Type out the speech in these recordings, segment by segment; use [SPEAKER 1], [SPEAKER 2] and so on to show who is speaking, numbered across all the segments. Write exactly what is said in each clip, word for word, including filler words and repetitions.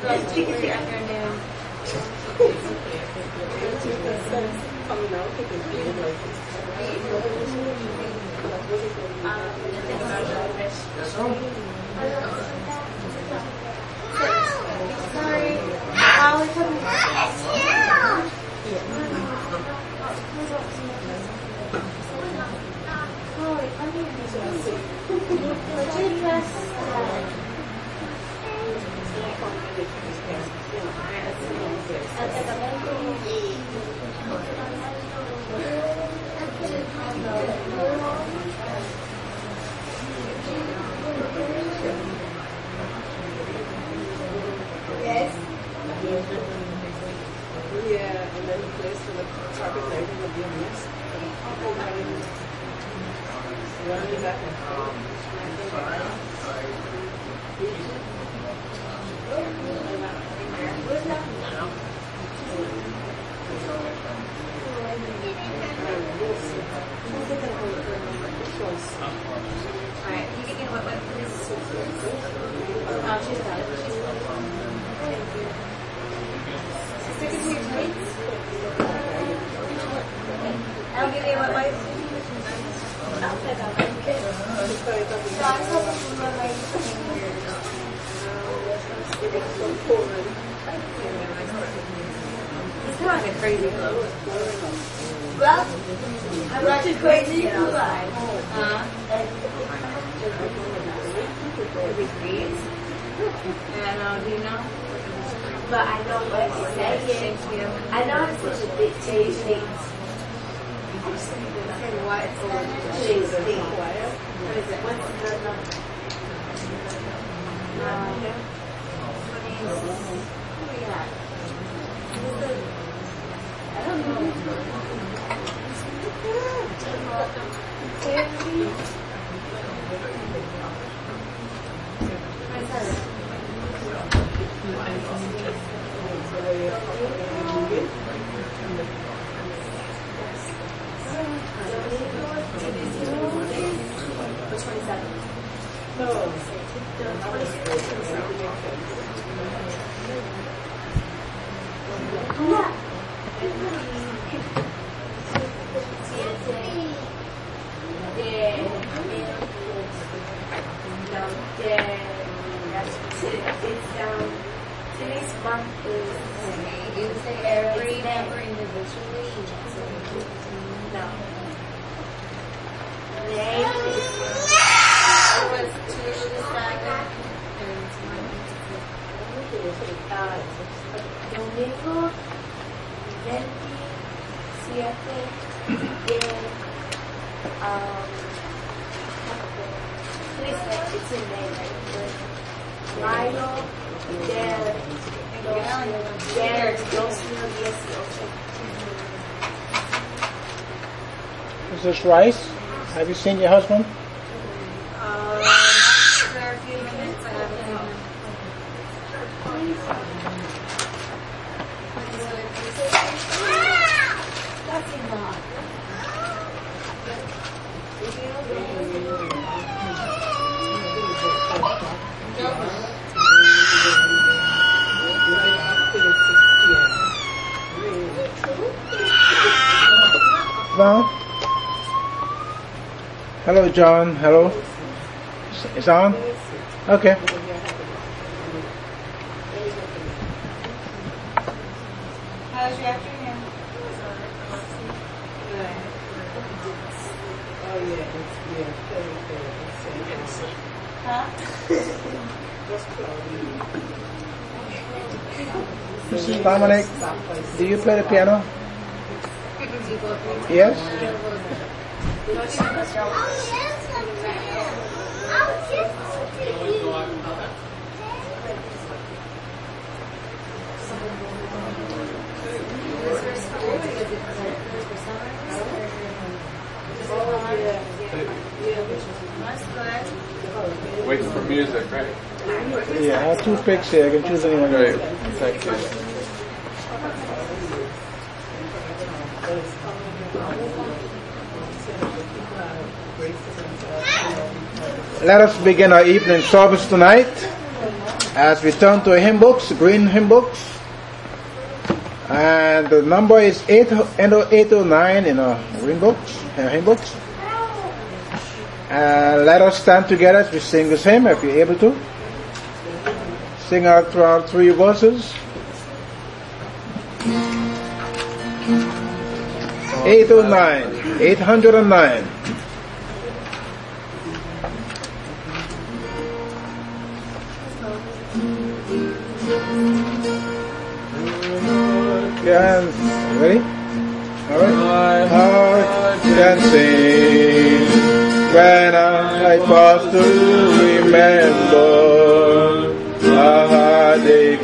[SPEAKER 1] Is this Rice? Have you seen your husband?
[SPEAKER 2] Uh, for a few minutes, I haven't seen him.
[SPEAKER 1] Well, hello, John. Hello. It's on? Okay.
[SPEAKER 2] How's your afternoon?
[SPEAKER 3] Oh, yeah. Yeah.
[SPEAKER 2] Huh?
[SPEAKER 1] Missus Dominic, do you play the piano? Yes?
[SPEAKER 4] Waiting for music, right?
[SPEAKER 1] Yeah, I have two picks here. I can choose anyone.
[SPEAKER 4] Great. Thank you.
[SPEAKER 1] Let us begin our evening service tonight. as we turn to hymn books, green hymn books, and the number is eight oh nine in our green books, uh, hymn books. And let us stand together as we sing this hymn, if you're able to. Sing out throughout three verses. eight oh nine, eight oh nine. Can, ready? All right. My heart can sing when I pause to remember a heartache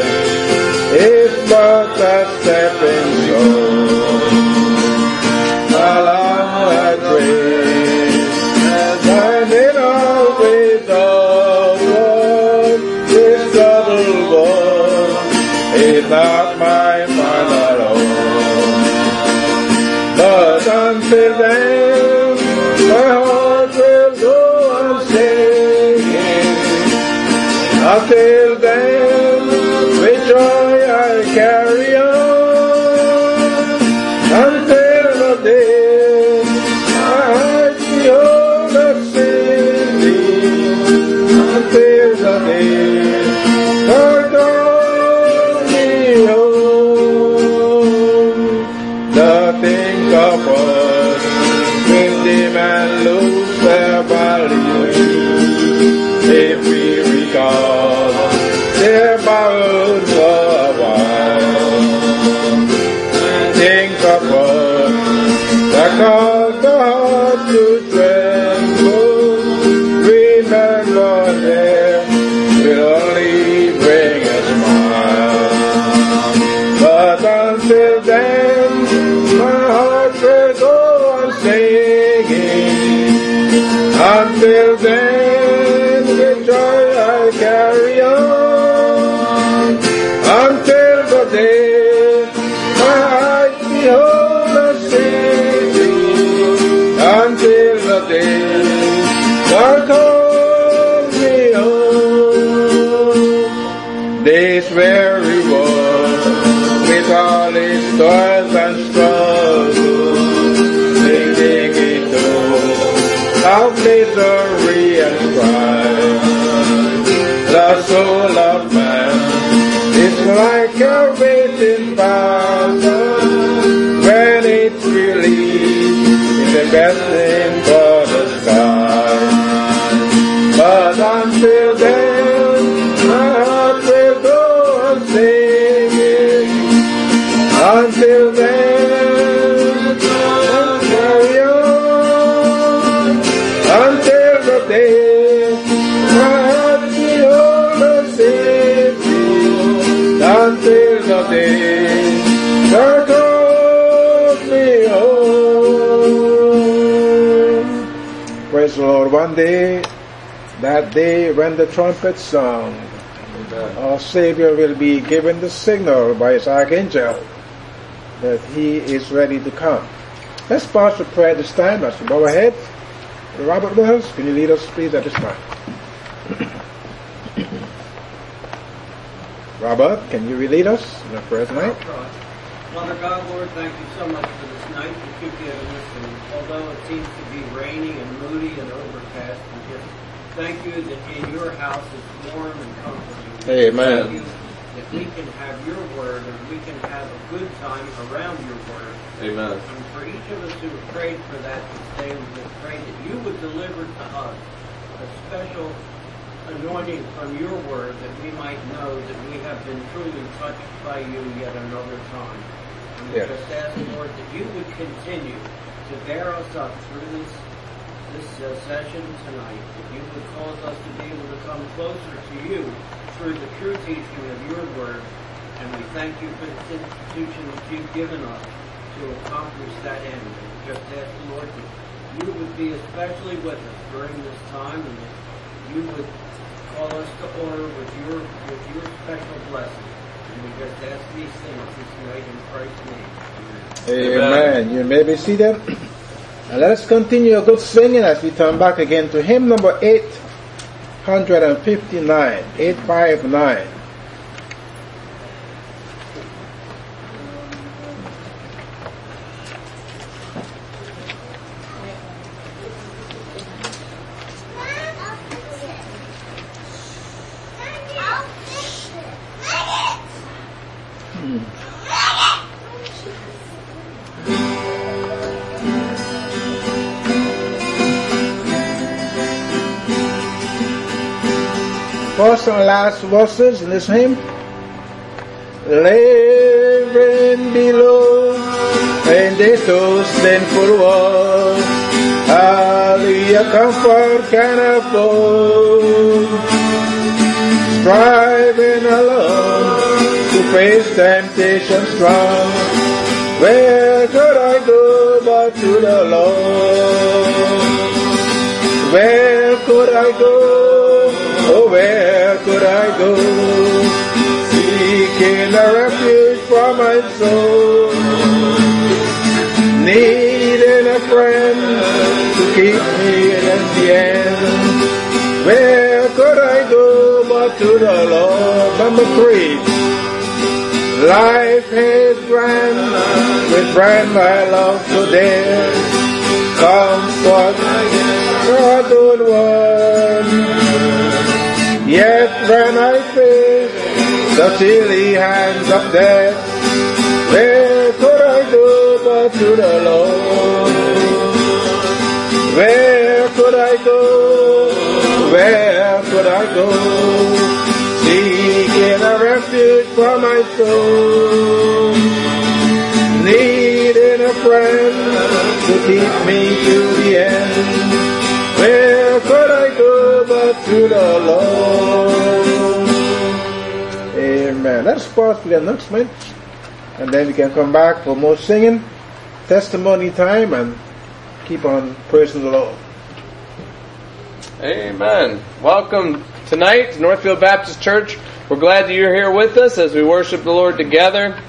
[SPEAKER 1] is but a stepping stone along a train, and it always always this trouble was is not my final home. But until then, my heart will go on singing. Until then, with joy I carry on. Until the day my heart behold the singing. Until the day God calls me home. Nothing covered will demand lose their value if we recall their borrowed for a while. Think covered that caused the heart to tremble. Remember there will only bring a smile. But until then, my heart will go on singing. Until then, with joy I carry on. Until the day my eyes behold the singing. Until the day God calls me home. This very world, with all its toils and struggles, sinking into of misery and strife, the soul of man is like a waiting father when it's released in the destined for the sky. But until then, my heart will go on singing. Until then, I'll carry on. Until the day my heart behold the safety. Until the day God calls me home. Praise the Lord. One day, that day when the trumpet sound, our Savior will be given the signal by his archangel that he is ready to come. Let's pause for prayer this time as we bow our head. Robert Wells, can you lead us please at this time? Robert, can you lead us in the prayer tonight?
[SPEAKER 3] Father God, Lord, thank you so much for this night that you've given us. And although it seems to be rainy and moody and overcast, we just thank you that in your house is warm and comforting.
[SPEAKER 4] Amen.
[SPEAKER 3] Thank you that we can have your word and we can have a good time around your word.
[SPEAKER 4] Amen.
[SPEAKER 3] And for each of us who have prayed for that this day, we just pray that you would deliver to us a special anointing from your word, that we might know that we have been truly touched by you yet another time. And we
[SPEAKER 1] Yes.
[SPEAKER 3] just ask, Lord, that you would continue to bear us up through this this uh, session tonight, that you would cause us to be able to come closer to you through the true teaching of your word. And we thank you for the institution that you've given us to accomplish that end. And we just ask, Lord, that you would be especially with us during this time, and that you would call us to order with your with your special blessing. And we just ask these things this night in Christ's name.
[SPEAKER 1] Amen. Amen. You may be seated. And let us continue a good singing as we turn back again to hymn number eight fifty-nine. eight five nine. First and last verses in this hymn. Living below in this so sinful world, hardly a comfort can afford. Striving alone to face temptation strong, where could I go but to the Lord? Where could I go? Oh, where could I go? Seeking a refuge for my soul, needing a friend to keep me in the end. Where could I go but to the Lord? Number three. Life is grand, with friend I love so dear. Comfort, God good one. Yet when I face the chilly hands of death, where could I go but to the Lord? Where could I go? Where could I go? Seeking a refuge for my soul, needing a friend to keep me to the end. Where could I go but to the Lord? Amen. Let's pause for the announcement, and then we can come back for more singing, testimony time, and keep on praising the Lord.
[SPEAKER 4] Amen. Welcome tonight to Northfield Baptist Church. We're glad that you're here with us as we worship the Lord together,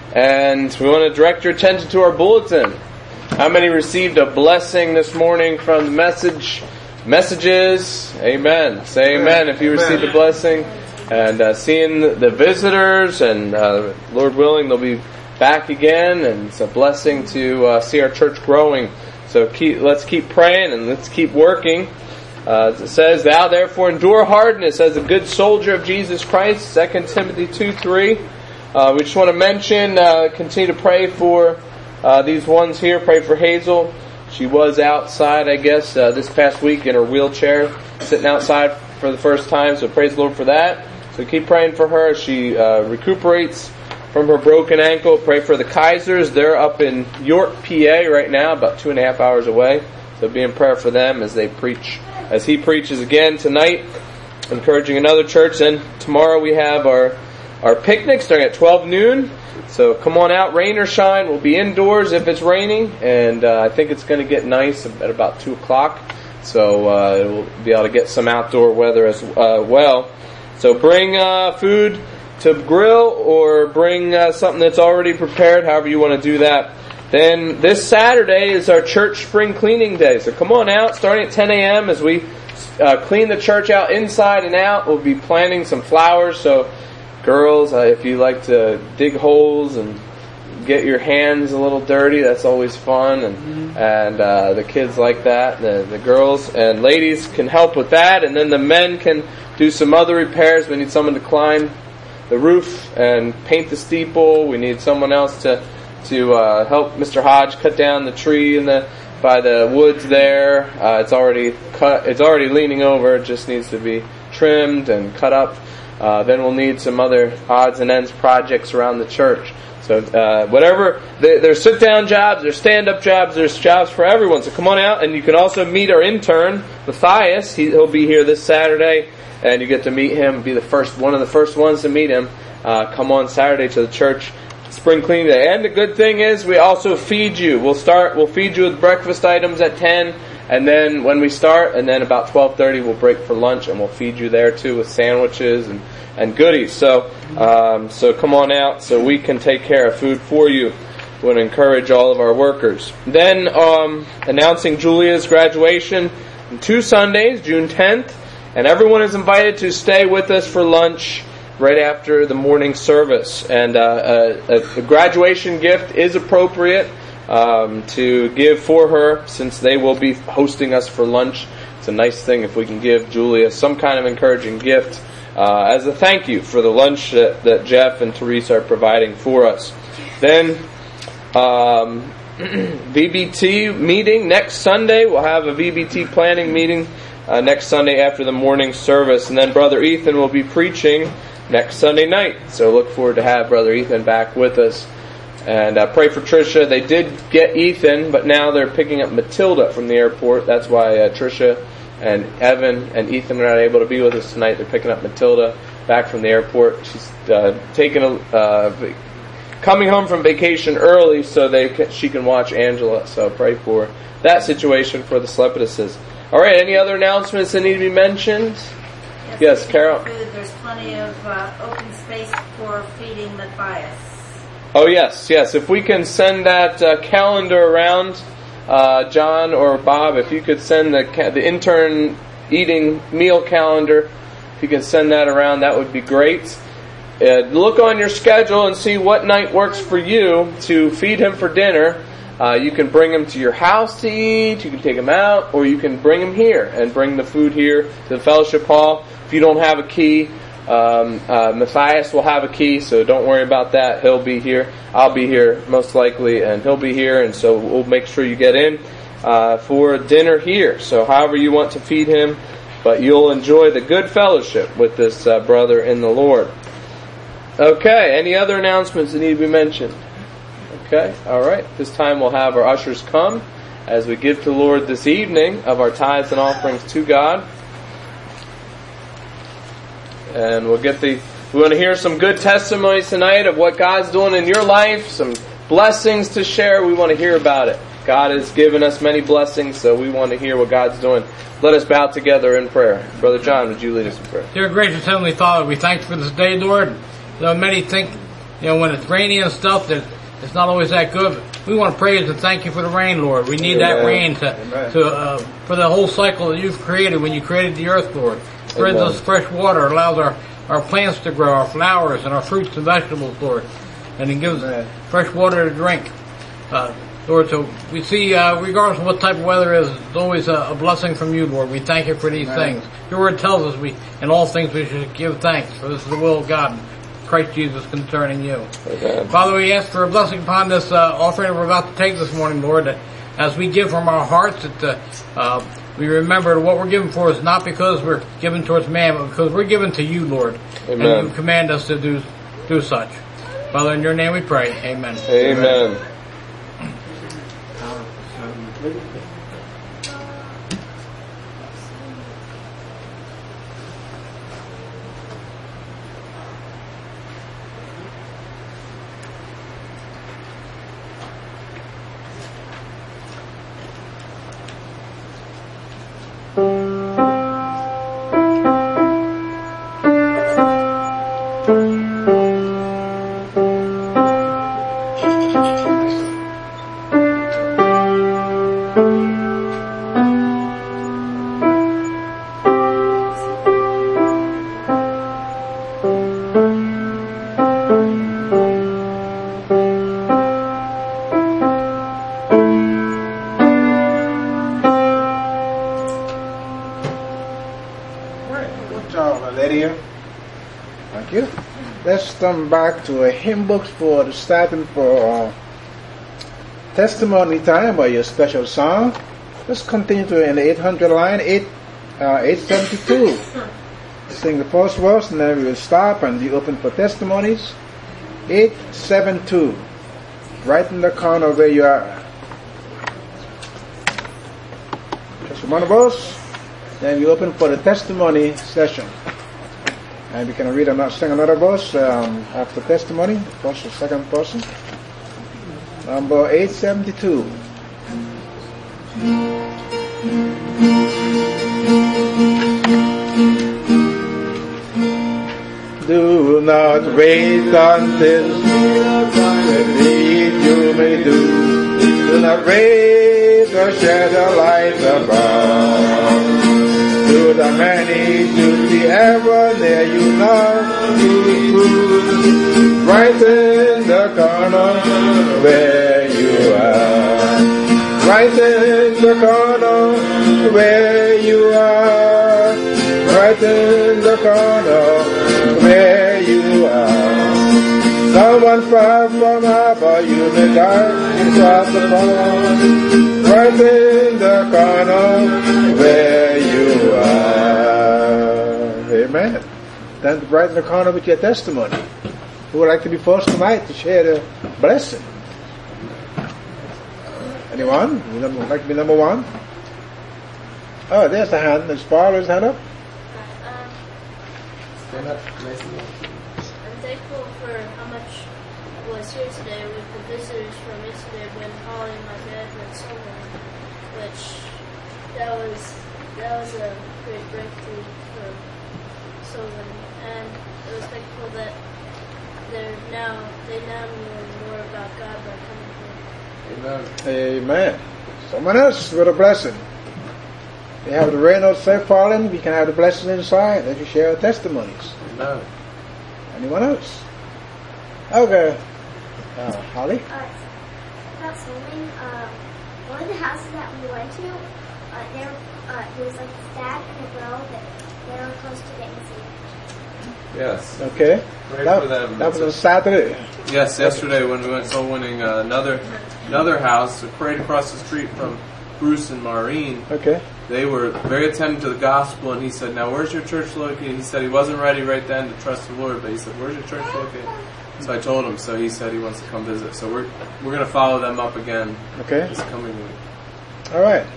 [SPEAKER 4] and we want to direct your attention to our bulletin. How many received a blessing this morning from the message? Messages? Amen. Say amen if you
[SPEAKER 1] Amen.
[SPEAKER 4] received a blessing. And uh, seeing the visitors, and uh, Lord willing, they'll be back again. And it's a blessing to uh, see our church growing. So keep, let's keep praying and let's keep working. Uh, it says, "Thou therefore endure hardness as a good soldier of Jesus Christ." Second Timothy two three. Uh, we just want to mention, uh, continue to pray for Uh, these ones here. Pray for Hazel. She was outside, I guess, uh, this past week in her wheelchair, sitting outside for the first time. So praise the Lord for that. So keep praying for her as she uh, recuperates from her broken ankle. Pray for the Kaisers. They're up in York, P A right now, about two and a half hours away. So be in prayer for them as they preach, as he preaches again tonight, encouraging another church. And tomorrow we have our, our picnic starting at twelve noon. So come on out, rain or shine. We'll be indoors if it's raining, and uh, I think it's going to get nice at about two o'clock. So uh, we'll be able to get some outdoor weather as uh, well. So bring uh, food to grill, or bring uh, something that's already prepared, however you want to do that. Then this Saturday is our church spring cleaning day. So come on out, starting at ten a.m. as we uh, clean the church out inside and out. We'll be planting some flowers. So girls, uh, if you like to dig holes and get your hands a little dirty, that's always fun. And mm-hmm. and uh, the kids like that. The, the girls and ladies can help with that. And then the men can do some other repairs. We need someone to climb the roof and paint the steeple. We need someone else to to uh, help Mister Hodge cut down the tree in the by the woods there. Uh, it's already cut. It's already leaning over. It just needs to be trimmed and cut up. Uh, then we'll need some other odds and ends projects around the church. So uh, whatever, there's sit-down jobs, there's stand-up jobs, there's jobs for everyone. So come on out, and you can also meet our intern, Matthias. He, he'll be here this Saturday, and you get to meet him, be the first one of the first ones to meet him. Uh, come on Saturday to the church spring cleaning day. And the good thing is we also feed you. We'll start, we'll feed you with breakfast items at ten. And then when we start, and then about twelve thirty, we'll break for lunch, and we'll feed you there too with sandwiches and, and goodies. So, um, so come on out so we can take care of food for you. We want to encourage all of our workers. Then, um, announcing Julia's graduation in two Sundays, June tenth And everyone is invited to stay with us for lunch right after the morning service. And uh, a, a graduation gift is appropriate um, to give for her, since they will be hosting us for lunch. It's a nice thing if we can give Julia some kind of encouraging gift uh, as a thank you for the lunch that, that Jeff and Teresa are providing for us. Then um, V B T meeting next Sunday. We'll have a V B T planning meeting uh, next Sunday after the morning service. And then Brother Ethan will be preaching next Sunday night. So look forward to have Brother Ethan back with us. And uh, pray for Tricia. They did get Ethan, but now they're picking up Matilda from the airport. That's why uh, Tricia and Evan and Ethan are not able to be with us tonight. They're picking up Matilda back from the airport. She's uh, taking a, uh, coming home from vacation early so they can, she can watch Angela. So pray for that situation for the Slepiduses. All right, any other announcements that need to be mentioned?
[SPEAKER 2] Yes,
[SPEAKER 4] Yes, Carol.
[SPEAKER 2] Food. There's plenty of uh, open space for feeding Matthias.
[SPEAKER 4] Oh, yes, yes. If we can send that uh, calendar around, uh, John or Bob, if you could send the ca- the intern eating meal calendar, if you can send that around, that would be great. Uh, look on your schedule and see what night works for you to feed him for dinner. Uh, you can bring him to your house to eat, you can take him out, or you can bring him here and bring the food here to the fellowship hall. If you don't have a key, um, uh, Matthias will have a key, so don't worry about that. He'll be here. I'll be here most likely, and he'll be here, and so we'll make sure you get in uh, for dinner here. So however you want to feed him, but you'll enjoy the good fellowship with this uh, brother in the Lord. Okay, any other announcements that need to be mentioned? Okay, all right. This time we'll have our ushers come as we give to the Lord this evening of our tithes and offerings to God. And we'll get the, we want to hear some good testimonies tonight of what God's doing in your life, some blessings to share. We want to hear about it. God has given us many blessings, so we want to hear what God's doing. Let us bow together in prayer. Brother John, would you lead us in prayer?
[SPEAKER 5] Dear gracious Heavenly Father, we thank you for this day, Lord. You know, many think, you know, when it's rainy and stuff, that it's not always that good. We want to praise and thank you for the rain, Lord. We need Amen. That rain to, to uh, for the whole cycle that you've created when you created the earth, Lord. Spreads us fresh water, allows our, our plants to grow, our flowers and our fruits and vegetables, Lord. And it gives Amen. Fresh water to drink. Uh, Lord, so we see, uh, regardless of what type of weather it is, it's always a, a blessing from you, Lord. We thank you for these Amen. Things. Your word tells us we, in all things we should give thanks, for this is the will of God, Christ Jesus, concerning you. Amen. Father, we ask for a blessing upon this uh, offering that we're about to take this morning, Lord, that as we give from our hearts, that uh, uh, we remember what we're giving for is not because we're giving towards man, but because we're giving to you, Lord. Amen. And you command us to do do such. Father, in your name we pray. Amen.
[SPEAKER 4] Amen.
[SPEAKER 1] Come back to a hymn books for the starting for uh, testimony time or your special song. Let's continue to in the eight hundred line, eight uh, eight seventy two. Sing the first verse and then we will stop and be open for testimonies. Eight seven two, right in the corner where you are. Just one of us. Then we open for the testimony session. And we can read and sing another verse um, after testimony, first or second person. Number eight seventy-two. Do not wait until the deed you may do. Do not wait or shed a light above. Do with a many to be ever near you now. Right in the corner where you are. Right in the corner where you are. Right in the corner where you are. Someone far from harbor, you may die across the pond. Right in the corner where you are. Amen. Then right in the corner with your testimony. Who would like to be first tonight to share the blessing? Anyone? You would like to be number one? Oh, there's the hand. Is Paul's hand up?
[SPEAKER 6] Stand up. I'm thankful for how much was here today with the visitors from yesterday when Holly and my dad went swimming, which that was that was a great breakthrough for so many, and I was thankful that they're now they now know more about God by coming here.
[SPEAKER 1] Amen. Amen. Someone else with a blessing. We have the rain outside falling, we can have the blessing inside as you share our testimonies.
[SPEAKER 4] Amen.
[SPEAKER 1] Anyone else? Okay. Uh, Holly?
[SPEAKER 7] Uh, about swimming, uh, one of the houses that we went to, uh, there, uh, there was like a dad and a girl that they were close to getting saved.
[SPEAKER 4] Yes.
[SPEAKER 1] Okay.
[SPEAKER 4] Pray
[SPEAKER 1] that,
[SPEAKER 4] for them.
[SPEAKER 1] that was on Saturday.
[SPEAKER 4] Yes, yesterday when we went soul winning, uh, another another house right across the street from Bruce and Maureen.
[SPEAKER 1] Okay.
[SPEAKER 4] They were very attentive to the gospel, and he said, "Now, where's your church located?" He said he wasn't ready right then to trust the Lord, but he said, "Where's your church located?" So I told him. So he said he wants to come visit. So we're we're going to follow them up again.
[SPEAKER 1] Okay.
[SPEAKER 4] This coming week.
[SPEAKER 1] All right.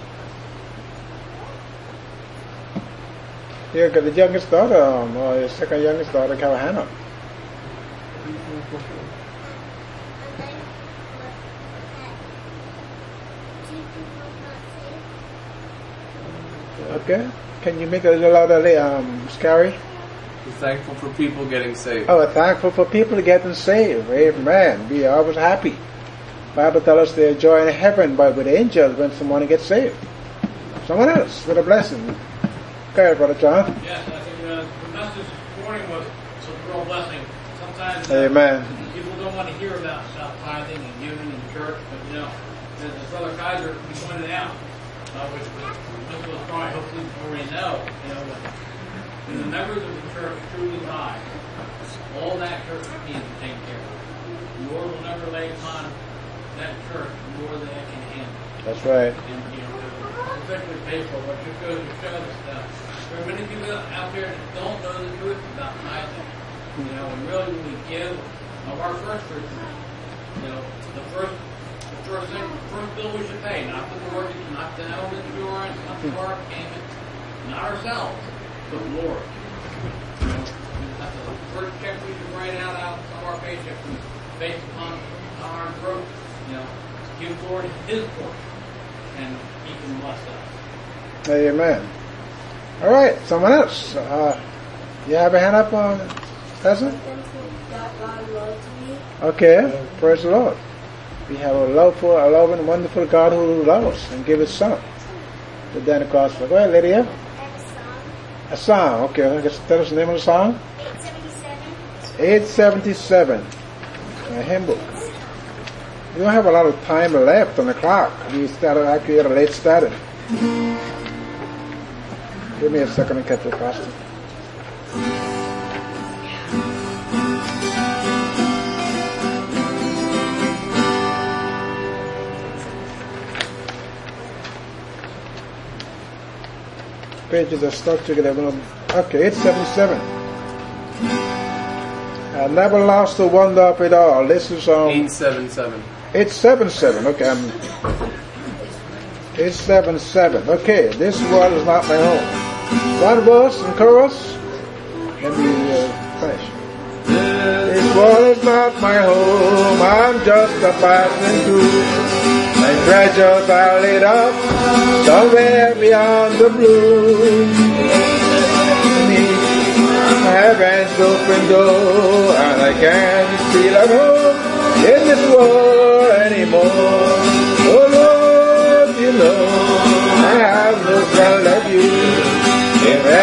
[SPEAKER 1] Here, got the youngest daughter, um, or the second youngest daughter, have a hand up. Okay. Can you make it a little louder, um, Scary?
[SPEAKER 4] We're thankful for people getting saved.
[SPEAKER 1] Oh, we're thankful for people getting saved. Amen. We are always happy. Bible tells us they joy in heaven by with angels when someone gets saved. Someone else with a blessing. Okay, Brother John.
[SPEAKER 5] Yes, I think uh, the message this morning was it's a real blessing. Sometimes uh,
[SPEAKER 1] Amen.
[SPEAKER 5] people don't want to hear about self tithing and giving in church, but you know, as as Brother Kaiser pointed out, uh, which was most of us probably hopefully already know, you know, when, when the members of the church truly rise, all that church needs to take care of. The Lord will never lay upon that church more than it can handle.
[SPEAKER 1] That's right.
[SPEAKER 5] And, you know, particularly faithful, but just goes to show us that there are many people out there that don't know the truth about tithing. You know, and really when we give of our first fruits, you know, the first the first thing, the first bill we should pay, not the mortgage, not the home insurance, not the car payment, not ourselves, but the Lord. You know, that's the first check we should write out out of our paycheck based upon our growth. You know, give the Lord His portion, and He can bless us.
[SPEAKER 1] Amen. All right, someone else. Uh, you have a hand up on Cousin?
[SPEAKER 6] That God loves me.
[SPEAKER 1] Okay, praise the Lord. We have a love for a loving, wonderful God who loves us and give His Son to die on the cross for. Go ahead, Lydia.
[SPEAKER 7] I have a song.
[SPEAKER 1] A song. Okay, I guess tell us the name of the song.
[SPEAKER 7] eight seventy-seven.
[SPEAKER 1] eight seventy-seven. A hymn book. We don't have a lot of time left on the clock. We started actually at a late started. Give me a second to catch the costume. Pages are stuck together. Okay, eight seventy-seven. I never lost the wonder of it all. This is um
[SPEAKER 4] eight seventy-seven.
[SPEAKER 1] eight seventy-seven. Okay, I'm eight seventy-seven. Okay, this world is not my home. One verse and chorus. Let me uh, finish. This world is not my home. I'm just a passing through. My treasures are laid up somewhere beyond the blue. Heaven's open door, and I can't feel at home in this world anymore. Oh Lord, you know I have no friend like you. If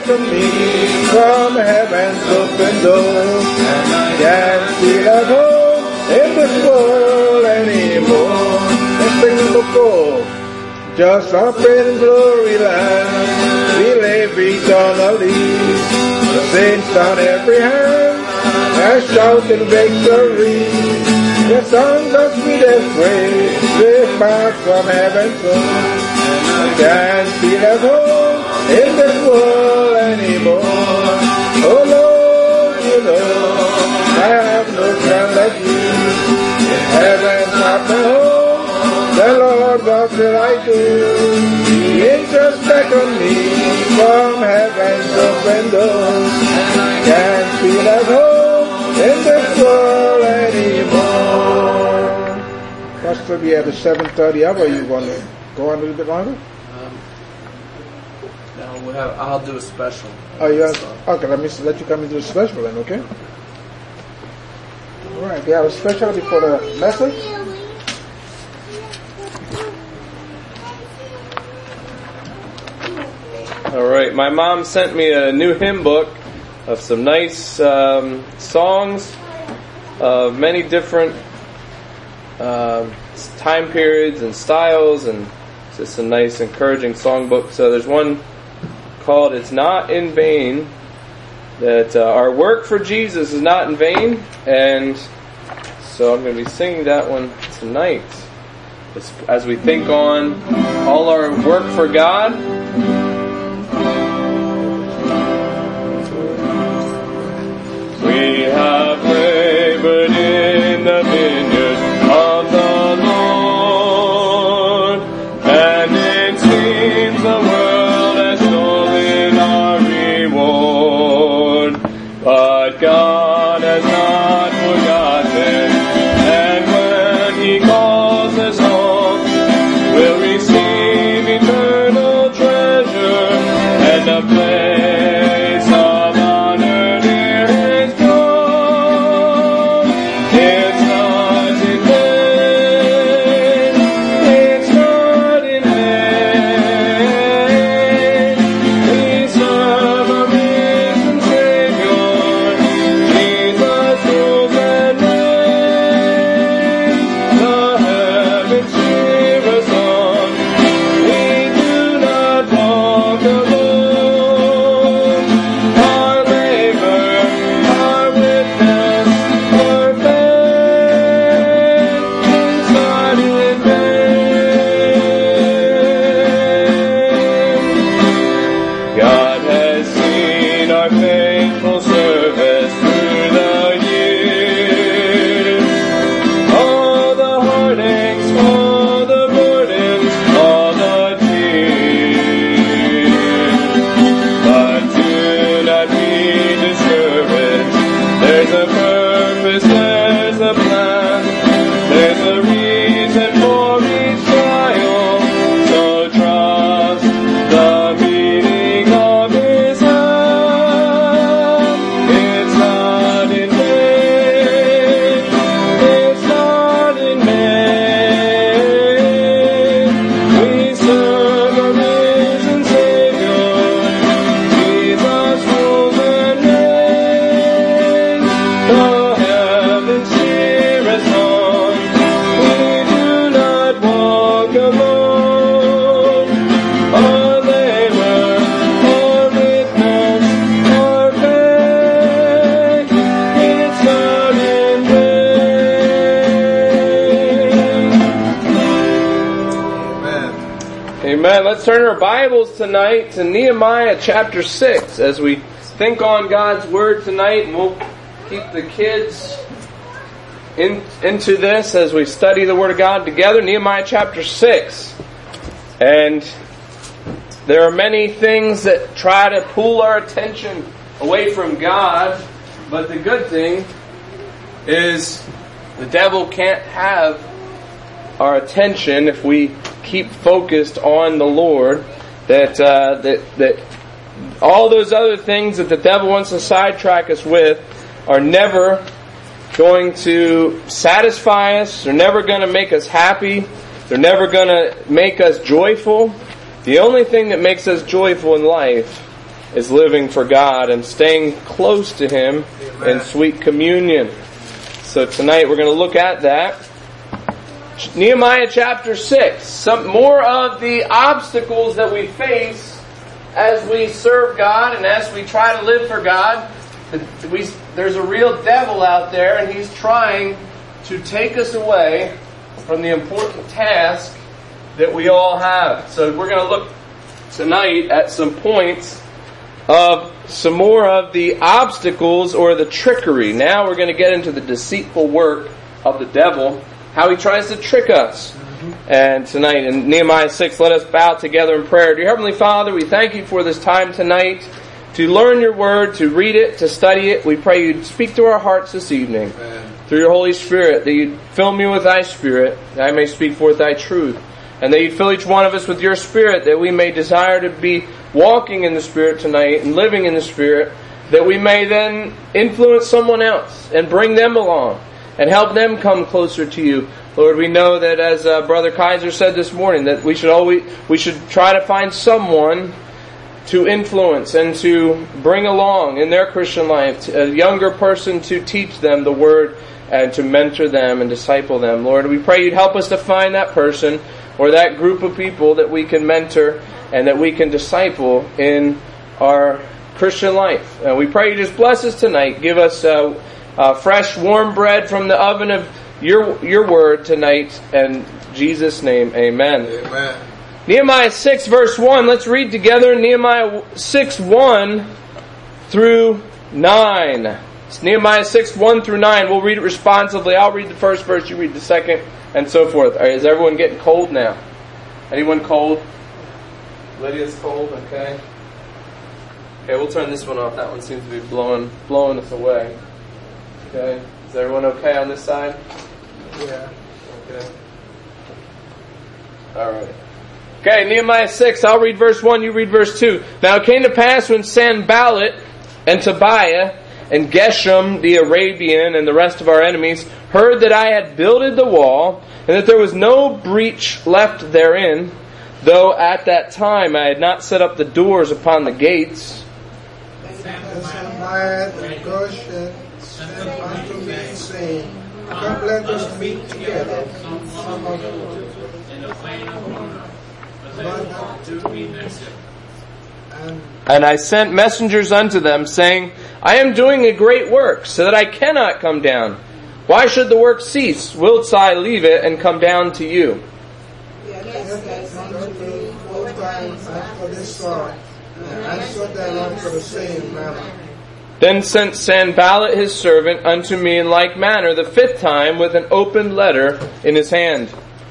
[SPEAKER 1] beckon me from heaven's open door. And I can't feel at home in this world anymore. Let's sing number four. Just up in glory land, we live eternally. The saints on every hand are shouting victory. The songs of sweetest praise, lift back from heaven's throne. I can't feel at home in this world anymore. Oh Lord, you know I have no friend like you. In heaven's not my home, the Lord, what will I do? The angels beckon me from heaven's open doors. And I can't feel at home in this world anymore. Pastor, we have a seven thirty hour. You want to go on a little bit longer?
[SPEAKER 4] Um, no, we'll have, I'll do a special.
[SPEAKER 1] Oh, you have, okay, let me let you come into the special then, okay? All right, we have a special before the message.
[SPEAKER 4] All right, my mom sent me a new hymn book of some nice um, songs of many different uh, time periods and styles, and it's just a nice, encouraging songbook. So there's one called "It's Not in Vain," that uh, our work for Jesus is not in vain, and so I'm going to be singing that one tonight as, as we think on all our work for God. We have labored in the vineyard of the Lord, and it seems the world has stolen our reward. But God has not forgotten, and when He calls us home, we'll receive eternal treasure and a place of honor near His throne. It's not in vain, it's not in vain. We serve a risen Savior, Jesus rules and reigns. The heavens cheer us on, we do not walk alone. Our labor, our witness, our faith, it's not in vain. God has seen our faithful service through the years. All the heartaches, all the burdens, all the tears. But do not be discouraged. There's a purpose, there's a plan, there's a reason for each trial. So trust the meaning of His hand. It's not in vain, it's not in vain. We serve a risen Savior, Jesus rules and reigns. The heavens cheer us on, we do not walk alone. Our labor, our witness, our faith, it's not in vain. Amen. Let's turn our Bibles tonight to Nehemiah chapter six as we think on God's Word tonight, and we'll keep the kids in, into this as we study the Word of God together. Nehemiah chapter six. And there are many things that try to pull our attention away from God, but the good thing is the devil can't have our attention if we keep focused on the Lord. That uh, that that all those other things that the devil wants to sidetrack us with are never going to satisfy us. They're never going to make us happy. They're never going to make us joyful. The only thing that makes us joyful in life is living for God and staying close to Him Amen. In sweet communion. So tonight we're going to look at that. Nehemiah chapter six. Some more of the obstacles that we face as we serve God and as we try to live for God. We, there's a real devil out there, and he's trying to take us away from the important task that we all have. So we're going to look tonight at some points of some more of the obstacles or the trickery. Now we're going to get into the deceitful work of the devil, how he tries to trick us. Mm-hmm. And tonight in Nehemiah six, let us bow together in prayer. Dear Heavenly Father, we thank you for this time tonight to learn your word, to read it, to study it. We pray you'd speak to our hearts this evening. Amen. Through your Holy Spirit, that you'd fill me with thy Spirit, that I may speak forth thy truth. And that you'd fill each one of us with your Spirit, that we may desire to be walking in the Spirit tonight and living in the Spirit, that we may then influence someone else and bring them along and help them come closer to you. Lord, we know that as uh, Brother Kaiser said this morning, that we should always we should try to find someone to influence and to bring along in their Christian life, a younger person to teach them the Word and to mentor them and disciple them. Lord, we pray you'd help us to find that person or that group of people that we can mentor and that we can disciple in our Christian life. And we pray you just bless us tonight. Give us uh, uh, fresh, warm bread from the oven of your your Word tonight. In Jesus' name, amen.
[SPEAKER 1] Amen.
[SPEAKER 4] Nehemiah six verse one, let's read together Nehemiah six one through nine. It's Nehemiah six one through nine. We'll read it responsively. I'll read the first verse, you read the second, and so forth. All right, is everyone getting cold now? Anyone cold? Lydia's cold, okay. Okay, we'll turn this one off. That one seems to be blowing blowing us away. Okay. Is everyone okay on this side?
[SPEAKER 1] Yeah.
[SPEAKER 4] Okay. Alright. Okay, Nehemiah six, I'll read verse one, you read verse two. Now it came to pass when Sanballat and Tobiah and Geshem the Arabian and the rest of our enemies heard that I had builded the wall, and that there was no breach left therein, though at that time I had not set up the doors upon the gates.
[SPEAKER 1] And Sanballat and Geshem sent unto me, saying, Come, let us meet together some of in the plain of Ono.
[SPEAKER 4] And I sent messengers unto them, saying, I am doing a great work, so that I cannot come down. Why should the work cease? Wilt I leave it and come down to you? Then sent Sanballat his servant unto me in like manner the fifth time with an opened letter in his hand.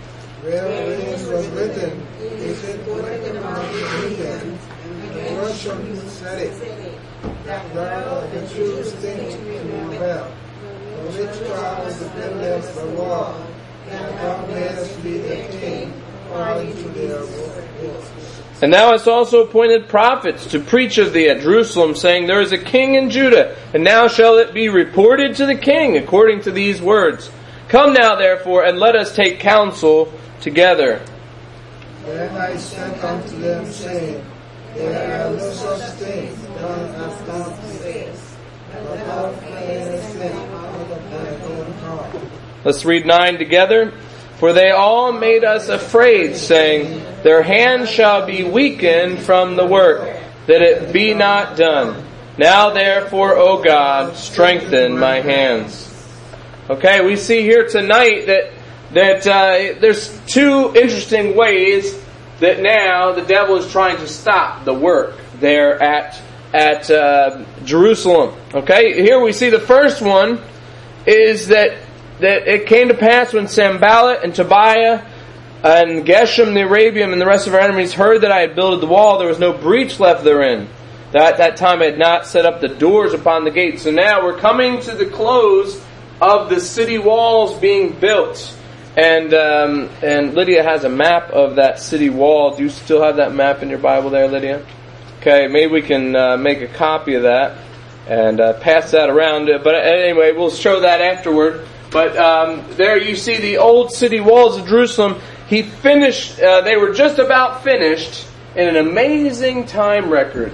[SPEAKER 1] Wherein was written, Is it written among the heathen, and Russian said it, that thou art the truest thing to rebel, for which thou defendest the wall, and thou mayest be the king, according to their works.
[SPEAKER 4] And thou hast also appointed prophets to preach of thee at Jerusalem, saying, There is a king in Judah, and now shall it be reported to the king according to these words. Come now, therefore, and let us take counsel together.
[SPEAKER 1] Then I sent unto them, saying, There are no such thing done as thou sayest, but thou playest it out of thy own heart.
[SPEAKER 4] Let's read nine together. For they all made us afraid, saying, Their hands shall be weakened from the work, that it be not done. Now therefore, O God, strengthen my hands. Okay, we see here tonight that that uh, there's two interesting ways that now the devil is trying to stop the work there at at uh, Jerusalem. Okay, here we see the first one is that that it came to pass when Sanballat and Tobiah and Geshem the Arabian and the rest of our enemies heard that I had builded the wall, there was no breach left therein. That at that time I had not set up the doors upon the gates. So now we're coming to the close of the city walls being built. And um, and Lydia has a map of that city wall. Do you still have that map in your Bible there, Lydia? Okay, maybe we can uh, make a copy of that and uh, pass that around. But anyway, we'll show that afterward. But um, there you see the old city walls of Jerusalem. He finished, uh, they were just about finished in an amazing time record.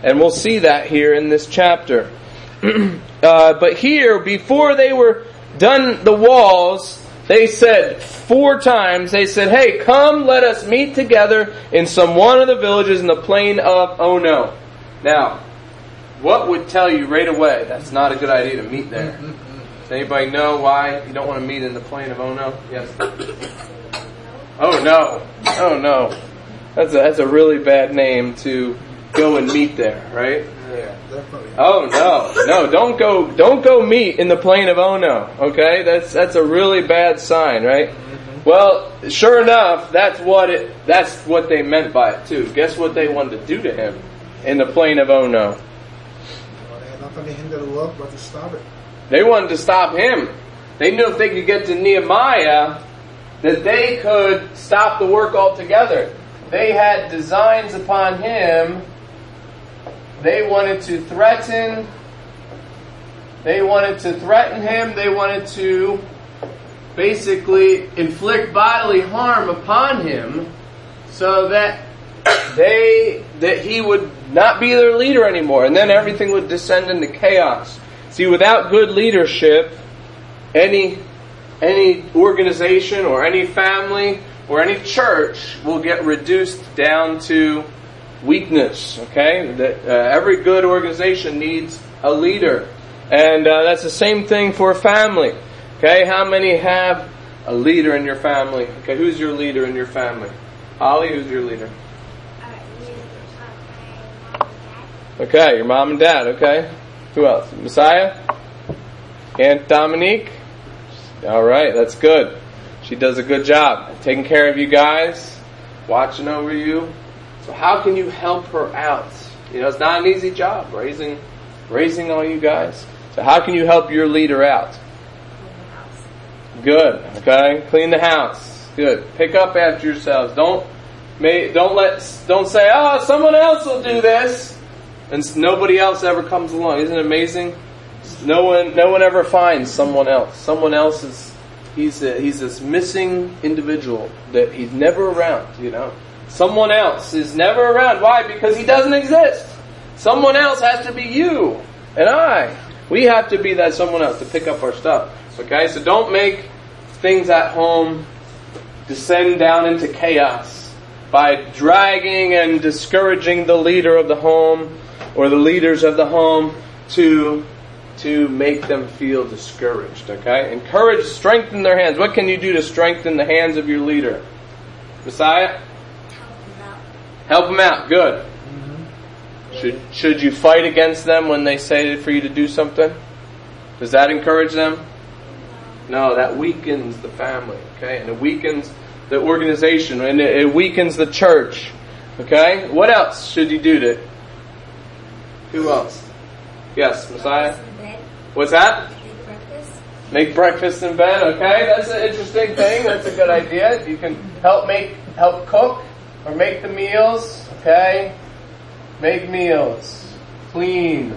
[SPEAKER 4] And we'll see that here in this chapter. uh, but here, before they were done the walls, they said four times, they said, hey, come, let us meet together in some one of the villages in the plain of Ono. Now, what would tell you right away that's not a good idea to meet there? Does anybody know why you don't want to meet in the plain of Ono? Yes? Oh no. Oh no. That's a, that's a really bad name to go and meet there, right?
[SPEAKER 1] Yeah, definitely.
[SPEAKER 4] Oh no. No, don't go don't go meet in the plain of Ono. Okay? That's that's a really bad sign, right? Mm-hmm. Well, sure enough, that's what it that's what they meant by it too. Guess what they wanted to do to him in the plain of Ono?
[SPEAKER 1] Well, they had nothing to hinder the work but to stop it.
[SPEAKER 4] They wanted to stop him. They knew if they could get to Nehemiah, that they could stop the work altogether. They had designs upon him. They wanted to threaten. They wanted to threaten him. They wanted to basically inflict bodily harm upon him so that they that he would not be their leader anymore. And then everything would descend into chaos. See, without good leadership, any any organization or any family or any church will get reduced down to weakness. Okay, that uh, every good organization needs a leader, and uh, that's the same thing for a family. Okay, how many have a leader in your family? Okay, who's your leader in your family? Holly, who's your leader? Okay, your mom and dad. Okay. Who else? Messiah? Aunt Dominique? Alright, that's good. She does a good job taking care of you guys, watching over you. So how can you help her out? You know, it's not an easy job, raising raising all you guys. So how can you help your leader out? Good, okay? Clean the house. Good. Pick up after yourselves. Don't may, don't let don't say, oh, someone else will do this. And nobody else ever comes along. Isn't it amazing? No one, no one ever finds someone else. Someone else is he's a, he's this missing individual that he's never around. You know, someone else is never around. Why? Because he doesn't exist. Someone else has to be you and I. We have to be that someone else to pick up our stuff. Okay, so don't make things at home descend down into chaos by dragging and discouraging the leader of the home or the leaders of the home to to make them feel discouraged. Okay? Encourage, strengthen their hands. What can you do to strengthen the hands of your leader? Messiah?
[SPEAKER 7] Help them out.
[SPEAKER 4] Help them out. Good. Mm-hmm. Should should you fight against them when they say for you to do something? Does that encourage them? No, that weakens the family. Okay? And it weakens the organization, and it, it weakens the church. Okay? What else should you do to Who else? Yes, Messiah? What's that?
[SPEAKER 7] Make breakfast.
[SPEAKER 4] Make breakfast in bed, okay? That's an interesting thing. That's a good idea. You can help make, help cook or make the meals, okay? Make meals. Clean.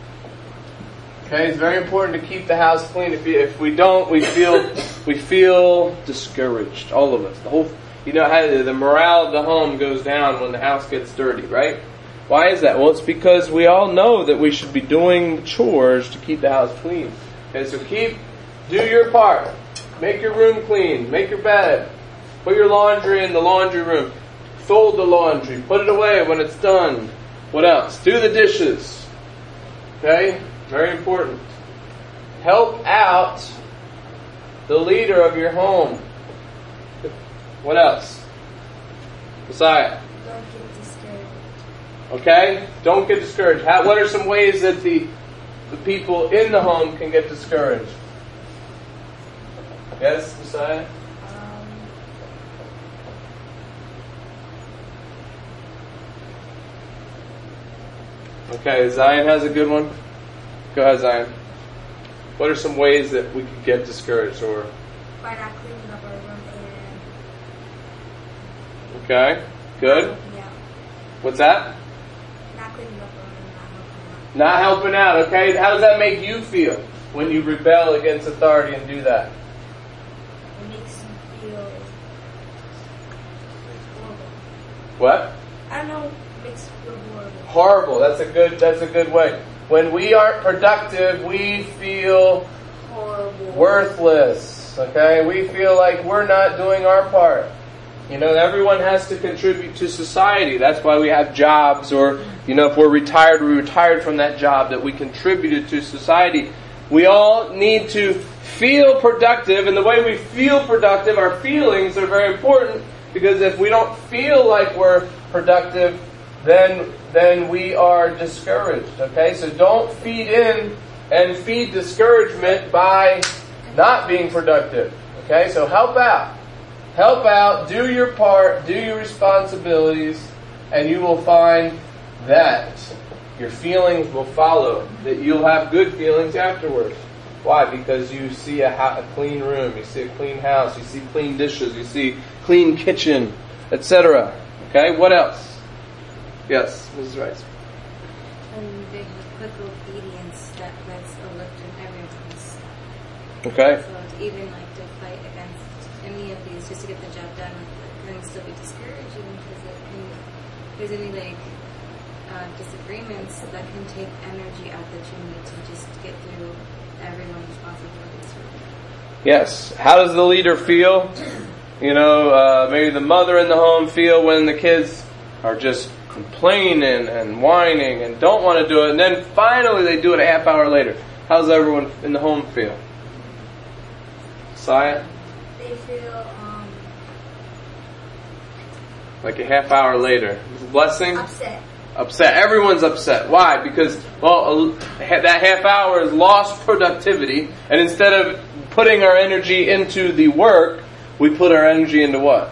[SPEAKER 4] Okay, it's very important to keep the house clean. If, you, if we don't, we feel we feel discouraged. All of us. The whole, you know how the morale of the home goes down when the house gets dirty, right? Why is that? Well, it's because we all know that we should be doing chores to keep the house clean. Okay, so keep, do your part. Make your room clean. Make your bed. Put your laundry in the laundry room. Fold the laundry. Put it away when it's done. What else? Do the dishes. Okay? Very important. Help out the leader of your home. What else? Messiah.
[SPEAKER 7] Don't get discouraged.
[SPEAKER 4] Okay? Don't get discouraged. How, what are some ways that the the people in the home can get discouraged? Yes, Messiah?
[SPEAKER 7] Um,
[SPEAKER 4] Okay, Zion has a good one. Go ahead, Zion. What are some ways that we could get discouraged? Or
[SPEAKER 7] by not cleaning up our room and
[SPEAKER 4] okay, good.
[SPEAKER 7] yeah,
[SPEAKER 4] What's that?
[SPEAKER 7] not cleaning up our room,
[SPEAKER 4] Not helping out. Okay, how does that make you feel when you rebel against authority and do that?
[SPEAKER 7] it makes you feel horrible.
[SPEAKER 4] What?
[SPEAKER 7] I don't know, it makes you feel horrible.
[SPEAKER 4] horrible. That's a good, that's a good way. When we aren't productive, we feel
[SPEAKER 2] Horrible.
[SPEAKER 4] worthless. Okay? We feel like we're not doing our part. You know, everyone has to contribute to society. That's why we have jobs, or, you know, if we're retired, we retired from that job that we contributed to society. We all need to feel productive, and the way we feel productive, our feelings are very important, because if we don't feel like we're productive, then then we are discouraged. Okay? So don't feed in and feed discouragement by not being productive. Okay? So help out. Help out, do your part, do your responsibilities, and you will find that your feelings will follow, that you'll have good feelings afterwards. Why? Because you see a, ha- a clean room, you see a clean house, you see clean dishes, you see clean kitchen, et cetera. Okay, what else? Yes, Missus Rice.
[SPEAKER 2] And the quick obedience that that's a lift in everyone's.
[SPEAKER 4] Okay.
[SPEAKER 2] So to even like to fight against any of these, just to get the job done, it can still be discouraging because it can, if there's any like uh, disagreements that can take energy out that you need to just get through everyone's responsibilities.
[SPEAKER 4] Yes. How does the leader feel? You know, uh, maybe the mother in the home feel when the kids are just complaining and whining and don't want to do it, and then finally they do it a half hour later. How does everyone in the home feel? Saya?
[SPEAKER 6] They feel um,
[SPEAKER 4] Like a half hour later. Blessing?
[SPEAKER 6] upset.
[SPEAKER 4] Upset. Everyone's upset. Why? Because, well, that half hour is lost productivity, and instead of putting our energy into the work, we put our energy into what?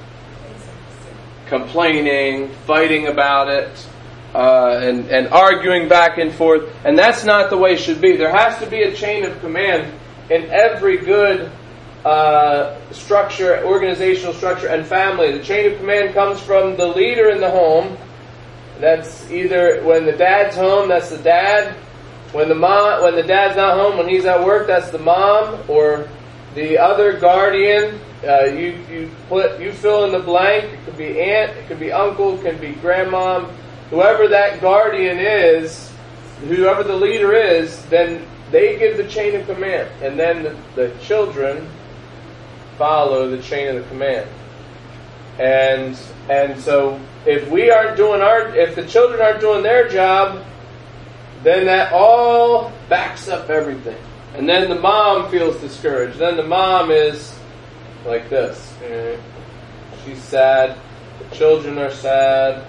[SPEAKER 4] Complaining, fighting about it, uh, and, and arguing back and forth. And that's not the way it should be. There has to be a chain of command in every good uh, structure, organizational structure, and family. The chain of command comes from the leader in the home. That's either when the dad's home, that's the dad. When the mom, when the dad's not home, when he's at work, that's the mom or the other guardian. Uh, you you put you fill in the blank. It could be aunt, it could be uncle, it could be grandmom. Whoever that guardian is, whoever the leader is, then they give the chain of command, and then the, the children follow the chain of the command. And and so if we aren't doing our, if the children aren't doing their job, then that all backs up everything. And then the mom feels discouraged. Then the mom is like this. She's sad. The children are sad.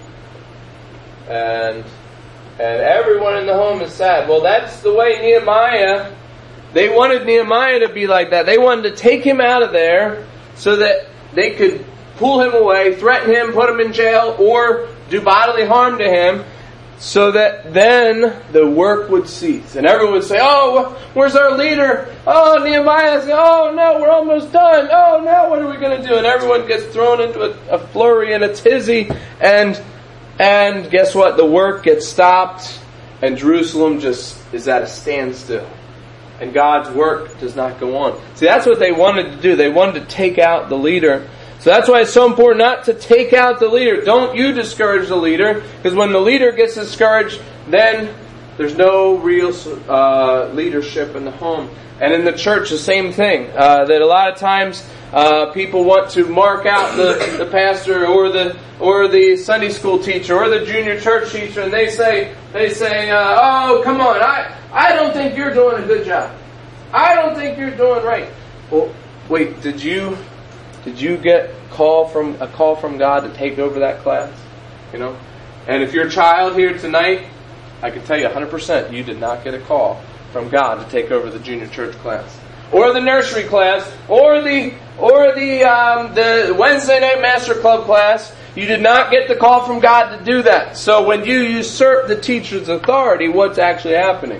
[SPEAKER 4] And and everyone in the home is sad. Well, that's the way Nehemiah, they wanted Nehemiah to be like that. They wanted to take him out of there so that they could pull him away, threaten him, put him in jail, or do bodily harm to him, so that then the work would cease. And everyone would say, oh, where's our leader? Oh, Nehemiah says, oh no, we're almost done. Oh, now what are we going to do? And everyone gets thrown into a, a flurry and a tizzy. And, and guess what? The work gets stopped. And Jerusalem just is at a standstill. And God's work does not go on. See, that's what they wanted to do. They wanted to take out the leader. So that's why it's so important not to take out the leader. Don't you discourage the leader, because when the leader gets discouraged, then there's no real uh, leadership in the home. And in the church, the same thing. Uh, that a lot of times uh, people want to mark out the, the pastor or the or the Sunday school teacher or the junior church teacher, and they say they say, uh, "Oh, come on, I I don't think you're doing a good job. I don't think you're doing right." Well, wait, did you? Did you get call from a call from God to take over that class? You know? And if you're a child here tonight, I can tell you one hundred percent you did not get a call from God to take over the junior church class. Or the nursery class, or the or the um, the Wednesday night master club class. You did not get the call from God to do that. So when you usurp the teacher's authority, what's actually happening?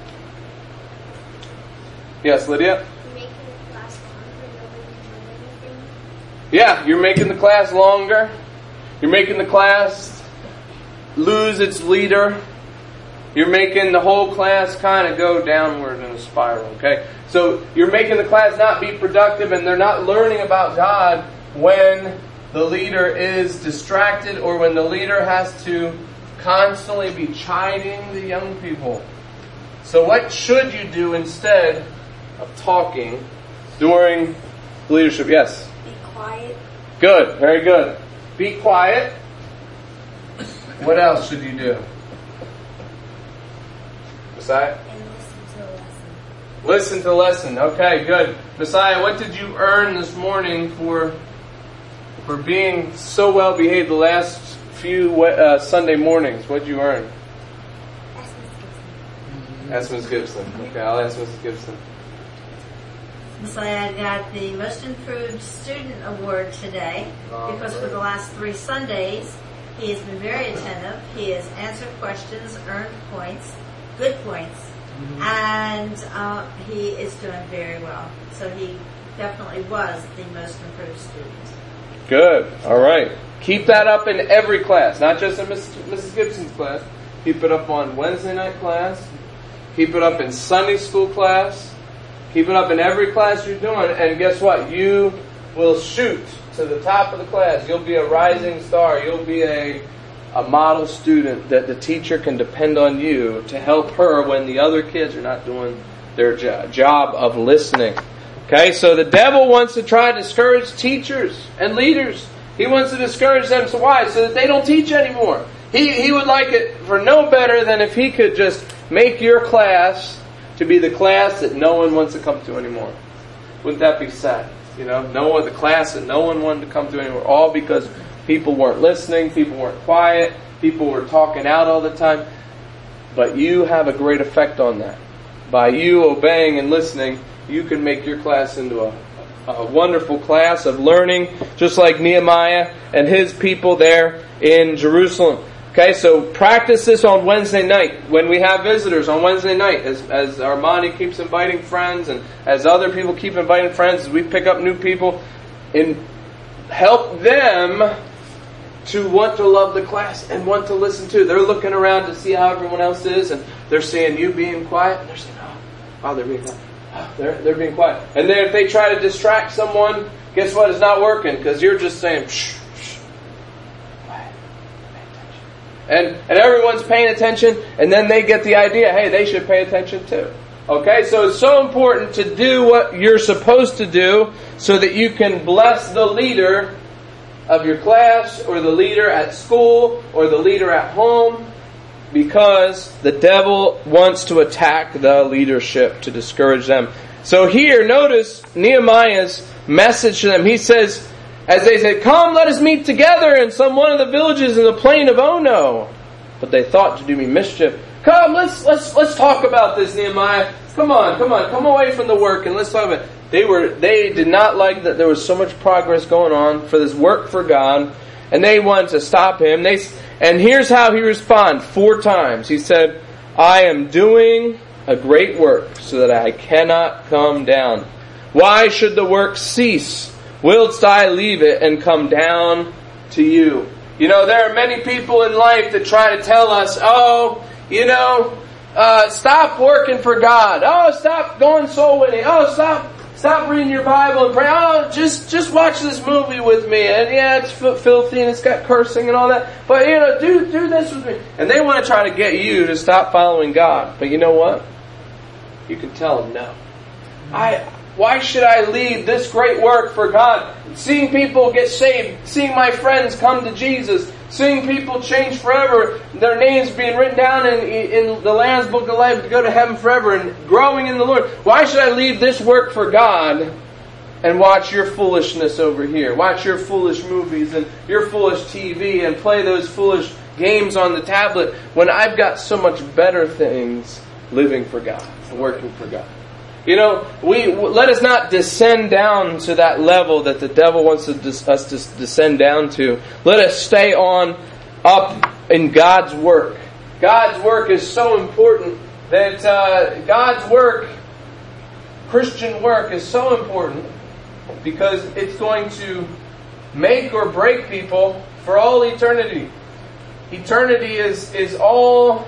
[SPEAKER 4] Yes, Lydia? Yeah, you're making the class longer. You're making the class lose its leader. You're making the whole class kind of go downward in a spiral, okay? So you're making the class not be productive, and they're not learning about God when the leader is distracted or when the leader has to constantly be chiding the young people. So what should you do instead of talking during leadership? Yes?
[SPEAKER 2] Be quiet.
[SPEAKER 4] Good, very good. Be quiet. What else should you do? Messiah?
[SPEAKER 2] And listen to a lesson.
[SPEAKER 4] Listen to the lesson. Okay, good. Messiah, what did you earn this morning for for being so well behaved the last few uh, Sunday mornings? What did you earn? Ask Miz Gibson. Okay, I'll ask Miz Gibson.
[SPEAKER 8] Messiah got the Most Improved Student Award today because for the last three Sundays he has been very attentive. He has answered questions, earned points, good points, mm-hmm. and uh, he is doing very well. So he definitely was the Most Improved Student.
[SPEAKER 4] Good. All right. Keep that up in every class, not just in Missus Gibson's class. Keep it up on Wednesday night class. Keep it up in Sunday school class. Keep it up in every class you're doing. And guess what? You will shoot to the top of the class. You'll be a rising star. You'll be a, a model student that the teacher can depend on you to help her when the other kids are not doing their jo- job of listening. Okay, so the devil wants to try to discourage teachers and leaders. He wants to discourage them. So why? So that they don't teach anymore. He he would like it for no better than if he could just make your class to be the class that no one wants to come to anymore. Wouldn't that be sad? You know, no one, the class that no one wanted to come to anymore. All because people weren't listening, people weren't quiet, people were talking out all the time. But you have a great effect on that. By you obeying and listening, you can make your class into a, a wonderful class of learning, just like Nehemiah and his people there in Jerusalem. Okay, so practice this on Wednesday night when we have visitors on Wednesday night. As, as Armani keeps inviting friends and as other people keep inviting friends, as we pick up new people, and help them to want to love the class and want to listen to. They're looking around to see how everyone else is, and they're seeing you being quiet, and they're saying, oh, wow, they're being quiet. Oh, they're, they're being quiet. And then if they try to distract someone, guess what? It's not working because you're just saying, shh. And and everyone's paying attention, and then they get the idea, hey, they should pay attention too. Okay, so it's so important to do what you're supposed to do so that you can bless the leader of your class or the leader at school or the leader at home, because the devil wants to attack the leadership to discourage them. So here, notice Nehemiah's message to them. He says, as they said, come, let us meet together in some one of the villages in the plain of Ono. But they thought to do me mischief. Come, let's let's let's talk about this, Nehemiah. Come on, come on, come away from the work and let's talk about it. They were they did not like that there was so much progress going on for this work for God, and they wanted to stop him. They and here's how he responded four times. He said, I am doing a great work so that I cannot come down. Why should the work cease? Whilst I leave it and come down to you. You know, there are many people in life that try to tell us, oh, you know, uh, stop working for God. Oh, stop going soul winning. Oh, stop stop reading your Bible and pray. Oh, just, just watch this movie with me. And yeah, it's f- filthy and it's got cursing and all that. But, you know, do, do this with me. And they want to try to get you to stop following God. But you know what? You can tell them no. I... Why should I leave this great work for God? Seeing people get saved, seeing my friends come to Jesus, seeing people change forever, their names being written down in, in the Lamb's Book of Life to go to heaven forever and growing in the Lord. Why should I leave this work for God and watch your foolishness over here? Watch your foolish movies and your foolish T V and play those foolish games on the tablet when I've got so much better things living for God and working for God. You know, we let us not descend down to that level that the devil wants to dis, us to descend down to. Let us stay on up in God's work. God's work is so important that uh, God's work, Christian work, is so important because it's going to make or break people for all eternity. Eternity is is all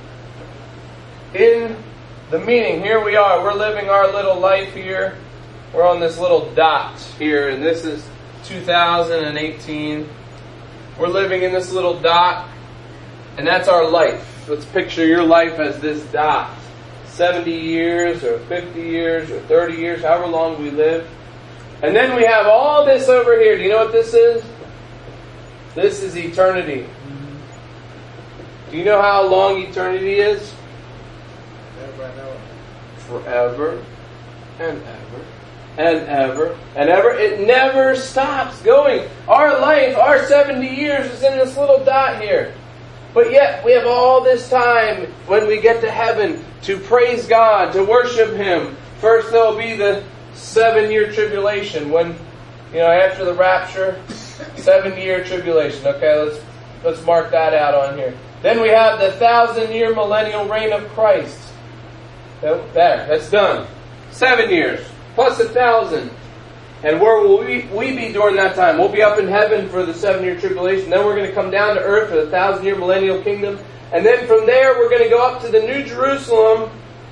[SPEAKER 4] in the meaning. Here we are. We're living our little life here. We're on this little dot here, and this is two thousand eighteen. We're living in this little dot. And that's our life. Let's picture your life as this dot. seventy years or fifty years or thirty years, however long we live. And then we have all this over here. Do you know what this is? This is eternity. Do you know how long eternity is? Forever and ever and ever and ever. It never stops going. Our life, our seventy years is in this little dot here. But yet we have all this time when we get to heaven to praise God, to worship Him. First there will be the seven-year tribulation. When, you know, after the rapture, seven-year tribulation. Okay, let's let's mark that out on here. Then we have the thousand-year millennial reign of Christ. There, that's done. Seven years, plus a thousand. And where will we, we be during that time? We'll be up in heaven for the seven-year tribulation. Then we're going to come down to earth for the thousand-year millennial kingdom. And then from there, we're going to go up to the New Jerusalem,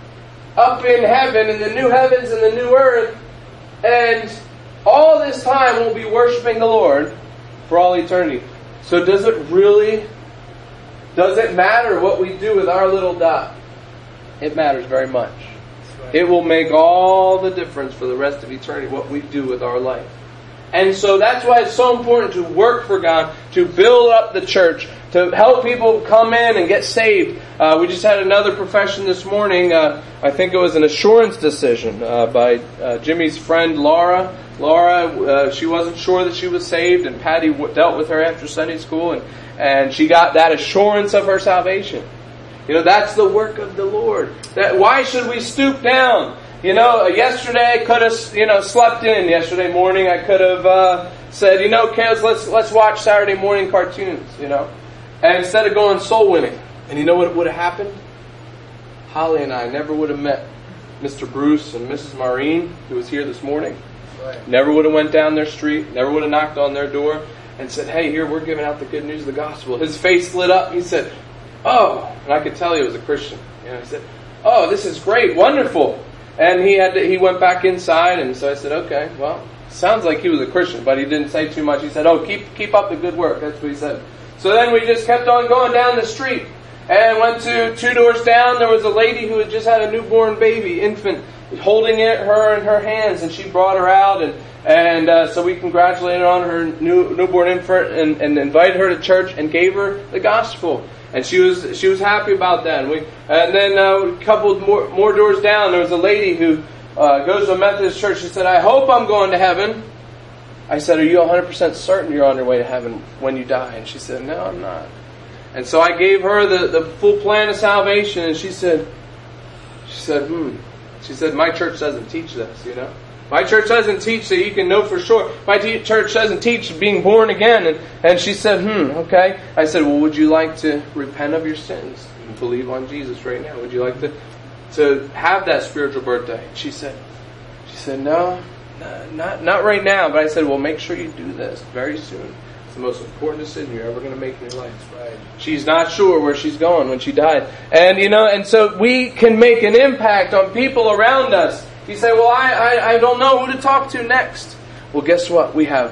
[SPEAKER 4] up in heaven, in the new heavens and the new earth. And all this time, we'll be worshiping the Lord for all eternity. So does it really, does it matter what we do with our little dot? It matters very much. It will make all the difference for the rest of eternity, what we do with our life. And so that's why it's so important to work for God, to build up the church, to help people come in and get saved. Uh, we just had another profession this morning. Uh, I think it was an assurance decision uh, by uh, Jimmy's friend Laura. Laura, uh, she wasn't sure that she was saved, and Patty w- dealt with her after Sunday school, and, and she got that assurance of her salvation. You know, that's the work of the Lord. That, why should we stoop down? You know, yesterday I could have, you know, slept in. Yesterday morning I could have uh, said, you know, kids, let's let's watch Saturday morning cartoons. You know, and instead of going soul winning, and you know what would have happened? Holly and I never would have met Mister Bruce and Missus Maureen, who was here this morning. Right. Never would have went down their street. Never would have knocked on their door and said, "Hey, here we're giving out the good news of the gospel." His face lit up. He said, "Oh," and I could tell he was a Christian. You know, he said, "Oh, this is great, wonderful." And he had to, he went back inside, and so I said, "Okay, well, sounds like he was a Christian," but he didn't say too much. He said, "Oh, keep keep up the good work." That's what he said. So then we just kept on going down the street, and went to two doors down. There was a lady who had just had a newborn baby, infant, holding it her in her hands, and she brought her out, and and uh, so we congratulated her on her new newborn infant, and, and invited her to church and gave her the gospel. And she was she was happy about that. And we and then uh, a couple more more doors down, there was a lady who uh, goes to a Methodist church. She said, "I hope I'm going to heaven." I said, "Are you one hundred percent certain you're on your way to heaven when you die?" And she said, "No, I'm not." And so I gave her the, the full plan of salvation, and she said, she said, "Hmm." She said, "My church doesn't teach this, you know. My church doesn't teach that you can know for sure. My te- church doesn't teach being born again." And, and she said, hmm, okay. I said, "Well, would you like to repent of your sins and believe on Jesus right now? Would you like to to have that spiritual birthday?" She said, she said, no, no, not not right now. But I said, "Well, make sure you do this very soon. It's the most important decision you're ever going to make in your life." Right. She's not sure where she's going when she died. And, you know, and so we can make an impact on people around us. You say, "Well, I, I, I don't know who to talk to next." Well, guess what? We have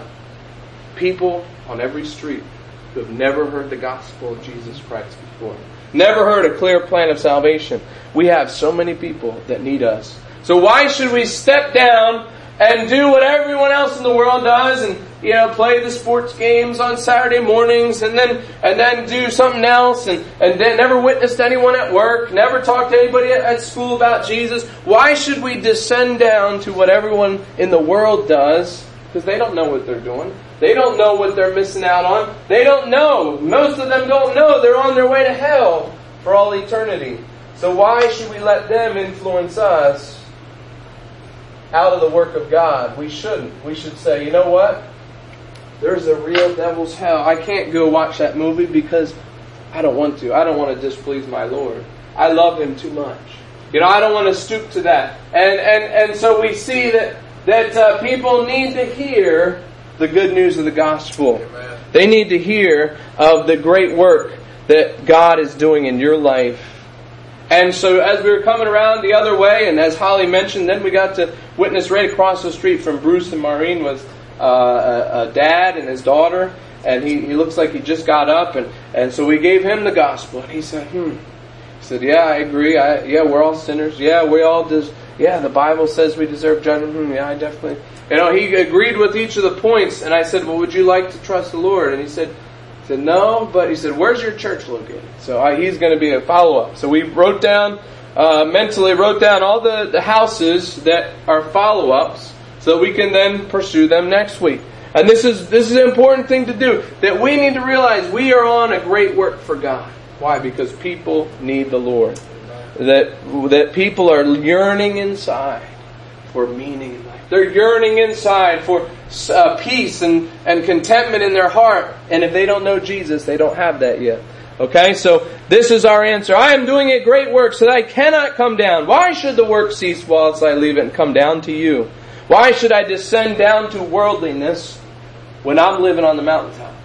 [SPEAKER 4] people on every street who have never heard the gospel of Jesus Christ before. Never heard a clear plan of salvation. We have so many people that need us. So why should we step down and do what everyone else in the world does, and, you know, play the sports games on Saturday mornings, and then and then do something else, and, and then never witness to anyone at work, never talk to anybody at, at school about Jesus? Why should we descend down to what everyone in the world does? Because they don't know what they're doing. They don't know what they're missing out on. They don't know. Most of them don't know they're on their way to hell for all eternity. So why should we let them influence us out of the work of God? We shouldn't. We should say, "You know what? There's a real devil's hell. I can't go watch that movie because I don't want to. I don't want to displease my Lord. I love Him too much. You know, I don't want to stoop to that." And and, and so we see that, that uh, people need to hear the good news of the gospel. Amen. They need to hear of the great work that God is doing in your life. And so as we were coming around the other way, and as Holly mentioned, then we got to witness right across the street from Bruce and Maureen was uh, a, a dad and his daughter. and he, he looks like he just got up, and, and so we gave him the gospel, and he said, hmm. He said, yeah, I agree. I, yeah, we're all sinners. Yeah, we all des- Yeah, the Bible says we deserve judgment. Hmm, yeah, I definitely. You know, he agreed with each of the points, and I said, well, would you like to trust the Lord? And he said, he said no, but he said, where's your church located? So I, he's going to be a follow-up. So we wrote down, uh, mentally wrote down all the, the houses that are follow-ups, so we can then pursue them next week. And this is this is an important thing to do, that we need to realize we are on a great work for God. Why? Because people need the Lord. That that people are yearning inside for meaning in life. They're yearning inside for uh, peace and, and contentment in their heart. And if they don't know Jesus, they don't have that yet. Okay, so this is our answer. I am doing a great work so that I cannot come down. Why should the work cease whilst I leave it and come down to you? Why should I descend down to worldliness when I'm living on the mountaintop?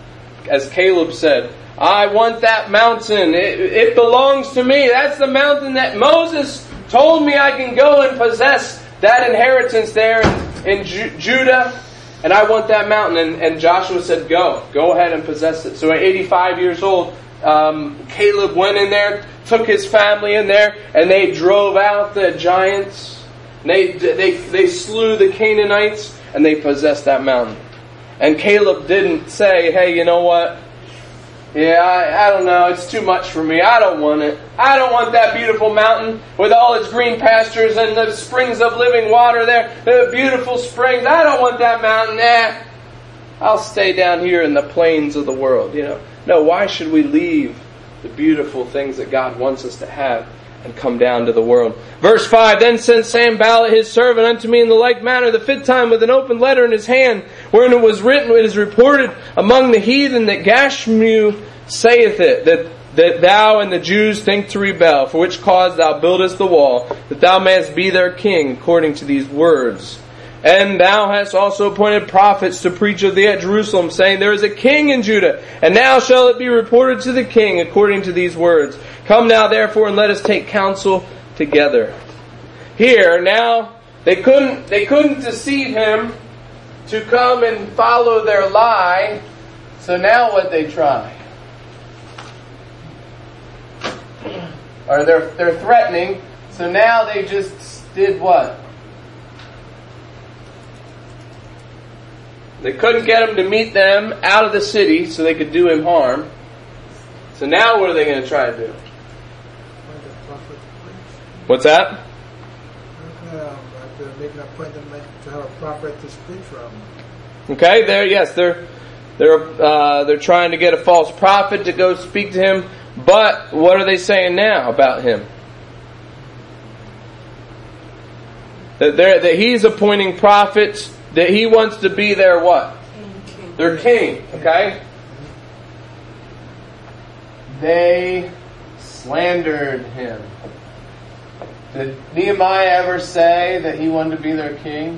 [SPEAKER 4] As Caleb said, I want that mountain. It, it belongs to me. That's the mountain that Moses told me I can go and possess that inheritance there in, in Ju- Judah. And I want that mountain. And, and Joshua said, go. Go ahead and possess it. So at eighty-five years old, um, Caleb went in there, took his family in there, and they drove out the giants. They, they, they slew the Canaanites, and they possessed that mountain. And Caleb didn't say, hey, you know what? Yeah, I, I don't know. It's too much for me. I don't want it. I don't want that beautiful mountain with all its green pastures and the springs of living water there. The beautiful springs. I don't want that mountain. Nah. I'll stay down here in the plains of the world. You know. No, why should we leave the beautiful things that God wants us to have and come down to the world? Verse five, then sent Sanballat his servant unto me in the like manner the fifth time with an open letter in his hand, wherein it was written, it is reported among the heathen that Gashmu saith it, that, that thou and the Jews think to rebel, for which cause thou buildest the wall, that thou mayest be their king, according to these words. And thou hast also appointed prophets to preach of thee at Jerusalem, saying, there is a king in Judah, and now shall it be reported to the king, according to these words. Come now therefore, and let us take counsel together. Here, now, they couldn't, they couldn't deceive him to come and follow their lie, so now what they try? Or they're, they're threatening, so now they just did what? They couldn't get him to meet them out of the city so they could do him harm. So now what are they going to try to do? What's that?
[SPEAKER 1] Um, to make an appointment to have a prophet to speak from.
[SPEAKER 4] Okay, there, yes, they're they're uh, they're trying to get a false prophet to go speak to him. But what are they saying now about him? That they're, that he's appointing prophets. That he wants to be their what? King. Their king. Okay. They slandered him. Did Nehemiah ever say that he wanted to be their king?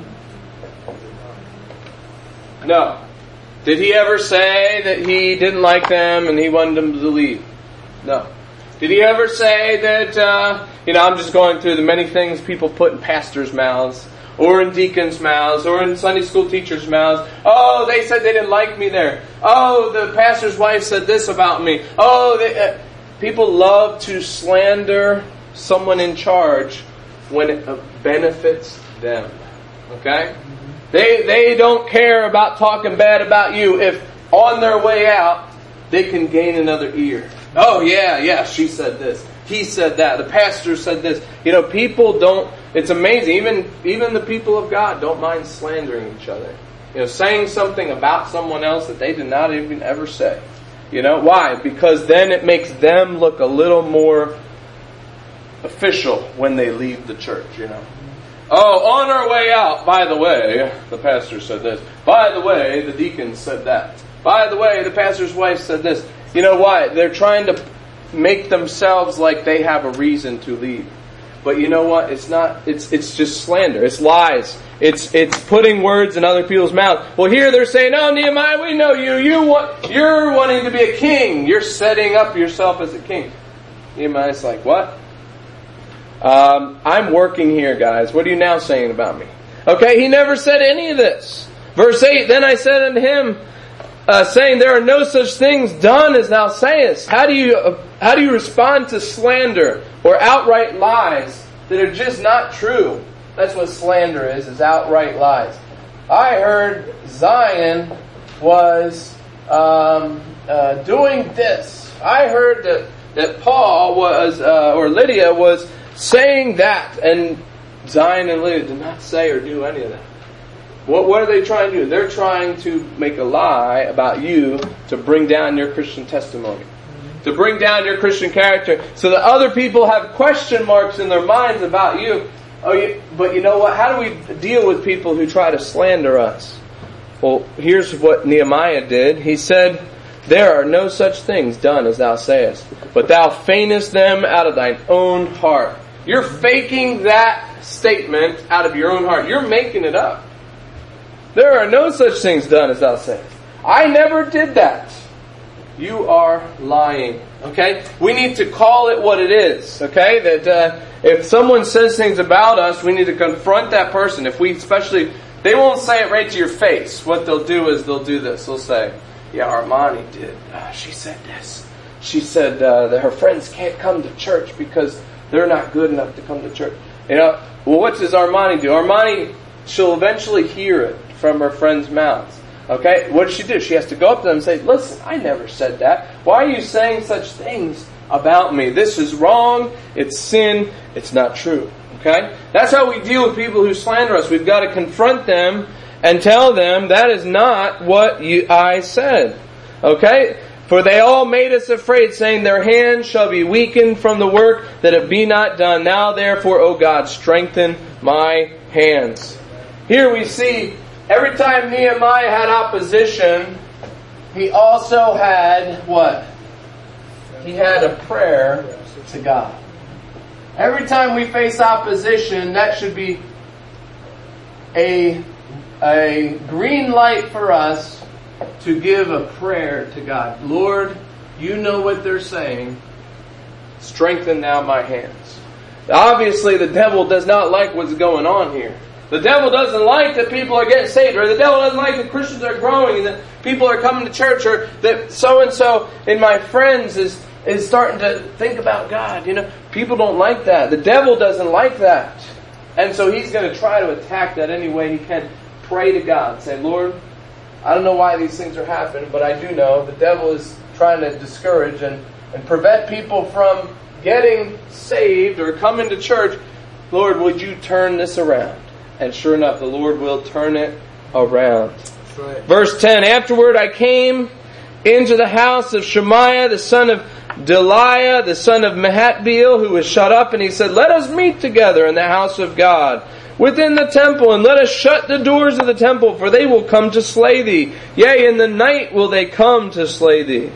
[SPEAKER 4] No. Did he ever say that he didn't like them and he wanted them to leave? No. Did he ever say that, uh, you know, I'm just going through the many things people put in pastors' mouths, or in deacons' mouths, or in Sunday school teachers' mouths. Oh, they said they didn't like me there. Oh, the pastor's wife said this about me. Oh, they, uh, people love to slander someone in charge when it benefits them. Okay? They they don't care about talking bad about you if on their way out they can gain another ear. Oh yeah, yeah, she said this. He said that. The pastor said this. You know, people don't, it's amazing. Even even the people of God don't mind slandering each other. You know, saying something about someone else that they did not even ever say. You know, why? Because then it makes them look a little more official when they leave the church, you know. Oh, on our way out, by the way, the pastor said this. By the way, the deacon said that. By the way, the pastor's wife said this. You know why? They're trying to make themselves like they have a reason to leave. But you know what? It's not, it's it's just slander. It's lies. It's it's putting words in other people's mouths. Well, here they're saying, "Oh, Nehemiah, we know you. You want, you're wanting to be a king. You're setting up yourself as a king." Nehemiah's like, "What? Um, I'm working here, guys. What are you now saying about me?" Okay, he never said any of this. Verse eight, then I said unto him, uh, saying there are no such things done as thou sayest. How do you uh, how do you respond to slander or outright lies that are just not true? That's what slander is, is outright lies. I heard Zion was um, uh, doing this. I heard that, that Paul was, uh, or Lydia was saying that, and Zion and Lydia did not say or do any of that. What, what are they trying to do? They're trying to make a lie about you to bring down your Christian testimony, to bring down your Christian character, so that other people have question marks in their minds about you. Oh, you, but you know what? How do we deal with people who try to slander us? Well, here's what Nehemiah did. He said, there are no such things done as thou sayest, but thou feignest them out of thine own heart. You're faking that statement out of your own heart. You're making it up. There are no such things done as thou sayest. I never did that. You are lying. Okay? We need to call it what it is. Okay? That uh, if someone says things about us, we need to confront that person. If we especially, they won't say it right to your face. What they'll do is they'll do this. They'll say, yeah, Armani did. Uh, she said this. She said uh, that her friends can't come to church because they're not good enough to come to church. You know, well, what does Armani do? Armani, she'll eventually hear it from her friends' mouths. Okay, what does she do? She has to go up to them and say, listen, I never said that. Why are you saying such things about me? This is wrong. It's sin. It's not true. Okay? That's how we deal with people who slander us. We've got to confront them and tell them that is not what you, I said. Okay? For they all made us afraid, saying, their hands shall be weakened from the work that it be not done. Now therefore, O God, strengthen my hands. Here we see, every time Nehemiah had opposition, he also had what? He had a prayer to God. Every time we face opposition, that should be a, a green light for us to give a prayer to God. Lord, you know what they're saying. Strengthen now my hands. Obviously, the devil does not like what's going on here. The devil doesn't like that people are getting saved, or the devil doesn't like that Christians are growing and that people are coming to church, or that so-and-so in my friends is, is starting to think about God. You know, people don't like that. The devil doesn't like that. And so he's going to try to attack that any way he can. Pray to God. Say, Lord, I don't know why these things are happening, but I do know the devil is trying to discourage and, and prevent people from getting saved or coming to church. Lord, would you turn this around? And sure enough, the Lord will turn it around. Right. Verse ten, afterward I came into the house of Shemaiah, the son of Delaiah, the son of Mehatbeel, who was shut up, and he said, let us meet together in the house of God, within the temple, and let us shut the doors of the temple, for they will come to slay thee. Yea, in the night will they come to slay thee.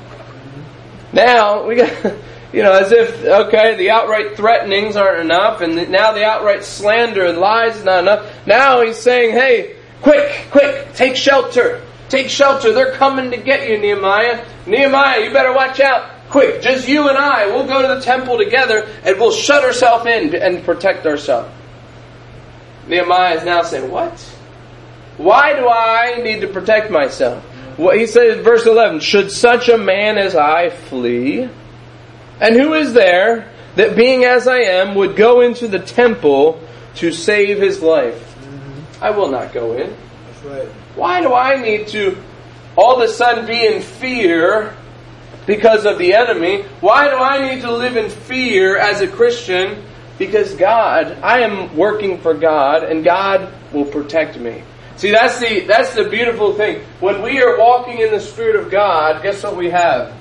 [SPEAKER 4] Now, we got... You know, as if, okay, the outright threatenings aren't enough, and now the outright slander and lies is not enough. Now he's saying, hey, quick, quick, take shelter. Take shelter. They're coming to get you, Nehemiah. Nehemiah, you better watch out. Quick, just you and I, we'll go to the temple together, and we'll shut ourselves in and protect ourselves. Nehemiah is now saying, what? Why do I need to protect myself? Well, he says in verse eleven, should such a man as I flee? And who is there that being as I am would go into the temple to save his life? Mm-hmm. I will not go in.
[SPEAKER 1] That's right.
[SPEAKER 4] Why do I need to all of a sudden be in fear because of the enemy? Why do I need to live in fear as a Christian? Because God, I am working for God, and God will protect me. See, that's the that's the beautiful thing. When we are walking in the Spirit of God, guess what we have?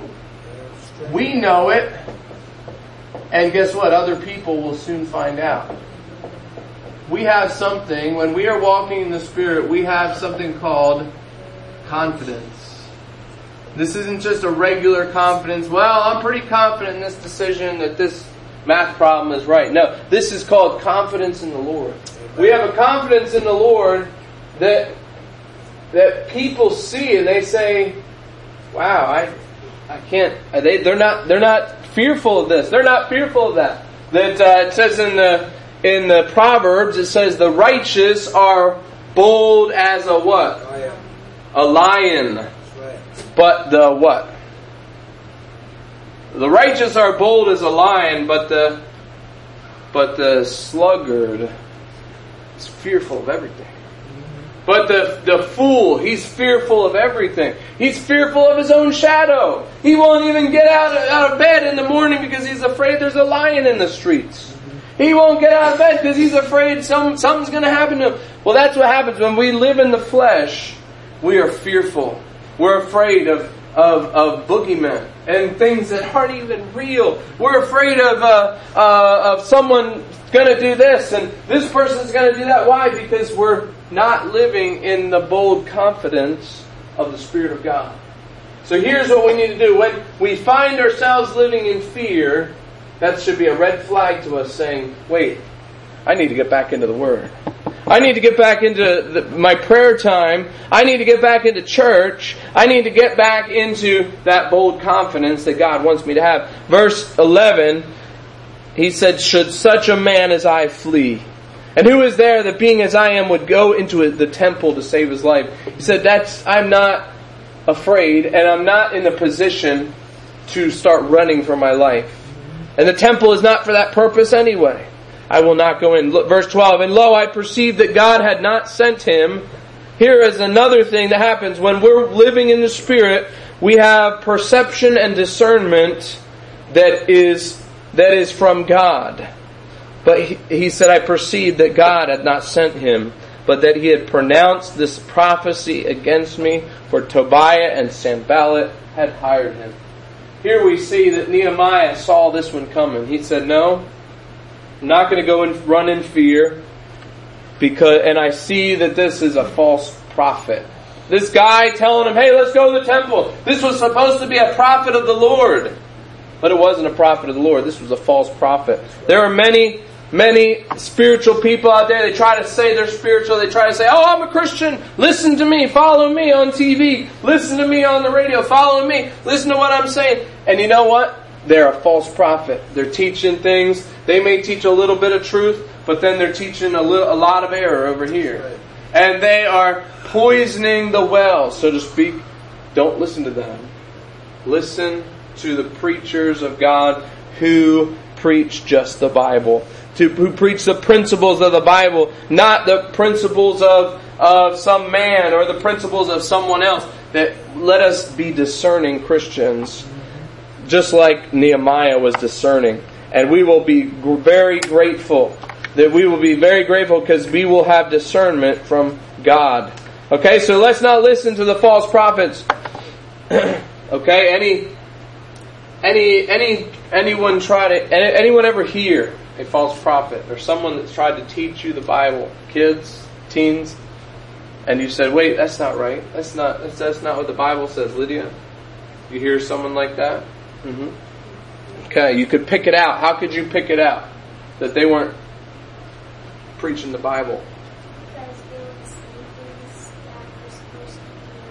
[SPEAKER 4] We know it, and guess what? Other people will soon find out. We have something, when we are walking in the Spirit, we have something called confidence. This isn't just a regular confidence. Well, I'm pretty confident in this decision that this math problem is right. No, this is called confidence in the Lord. We have a confidence in the Lord that that people see and they say, wow, I... I can't. They, they're not. They're not fearful of this. They're not fearful of that. That uh, it says in the in the Proverbs. It says the righteous are bold as a what?
[SPEAKER 1] Lion.
[SPEAKER 4] A lion.
[SPEAKER 1] Right.
[SPEAKER 4] But the what? The righteous are bold as a lion, but the but the sluggard is fearful of everything. But the, the fool, he's fearful of everything. He's fearful of his own shadow. He won't even get out of, out of bed in the morning because he's afraid there's a lion in the streets. He won't get out of bed because he's afraid some, something's going to happen to him. Well, that's what happens when we live in the flesh. We are fearful. We're afraid of, of, of boogeymen and things that aren't even real. We're afraid of, uh, uh, of someone going to do this and this person's going to do that. Why? Because we're not living in the bold confidence of the Spirit of God. So here's what we need to do. When we find ourselves living in fear, that should be a red flag to us saying, wait, I need to get back into the Word. I need to get back into the, my prayer time. I need to get back into church. I need to get back into that bold confidence that God wants me to have. Verse eleven, he said, should such a man as I flee? And who is there that being as I am would go into the temple to save his life? He said, that's, I'm not afraid and I'm not in a position to start running for my life. And the temple is not for that purpose anyway. I will not go in. Look, verse twelve, and lo, I perceived that God had not sent him. Here is another thing that happens. When we're living in the Spirit, we have perception and discernment that is, that is from God. But he, he said, I perceived that God had not sent him, but that he had pronounced this prophecy against me, for Tobiah and Sanballat had hired him. Here we see that Nehemiah saw this one coming. He said, no, I'm not going to go and run in fear, because, and I see that this is a false prophet. This guy telling him, hey, let's go to the temple. This was supposed to be a prophet of the Lord. But it wasn't a prophet of the Lord. This was a false prophet. There are many Many spiritual people out there, they try to say they're spiritual. They try to say, oh, I'm a Christian. Listen to me. Follow me on T V. Listen to me on the radio. Follow me. Listen to what I'm saying. And you know what? They're a false prophet. They're teaching things. They may teach a little bit of truth, but then they're teaching a, little, a lot of error over here. And they are poisoning the well, so to speak. Don't listen to them. Listen to the preachers of God who preach just the Bible. To, who preach the principles of the Bible, not the principles of, of some man or the principles of someone else. That let us be discerning Christians, just like Nehemiah was discerning. And we will be very grateful. That we will be very grateful because we will have discernment from God. Okay, so let's not listen to the false prophets. Okay, any, any, any, anyone try to, anyone ever hear a false prophet or someone that's tried to teach you the Bible, kids, teens, and you said, wait, that's not right. That's not that's, that's not what the Bible says, Lydia? You hear someone like that? Mm-hmm. Okay, you could pick it out. How could you pick it out that they weren't preaching the Bible?
[SPEAKER 7] Because they would say things that were supposed to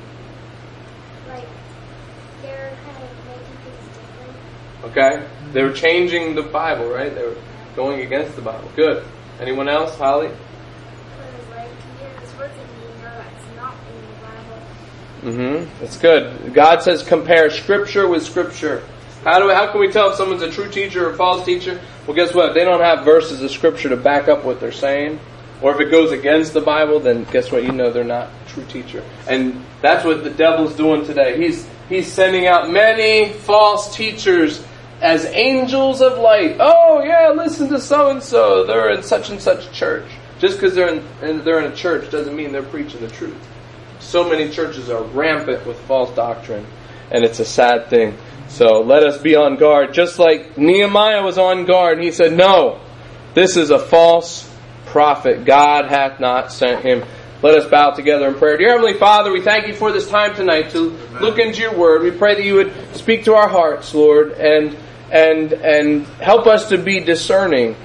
[SPEAKER 7] be, like, they're kind of making things different.
[SPEAKER 4] Okay, they were changing the Bible, right? They were going against the Bible. Good. Anyone else? Holly?
[SPEAKER 7] Like, you're supposed to be, no, that's not in the Bible.
[SPEAKER 4] Mm-hmm. That's good. God says compare Scripture with Scripture. How do we, how can we tell if someone's a true teacher or a false teacher? Well, guess what? They don't have verses of Scripture to back up what they're saying. Or if it goes against the Bible, then guess what? You know they're not a true teacher. And that's what the devil's doing today. He's he's sending out many false teachers as angels of light. Oh yeah, listen to so and so. They're in such and such church. Just because they're in they're in a church doesn't mean they're preaching the truth. So many churches are rampant with false doctrine, and it's a sad thing. So let us be on guard, just like Nehemiah was on guard. He said, "No, this is a false prophet. God hath not sent him." Let us bow together in prayer. Dear Heavenly Father, we thank you for this time tonight to Amen. Look into your word. We pray that you would speak to our hearts, Lord, and and and help us to be discerning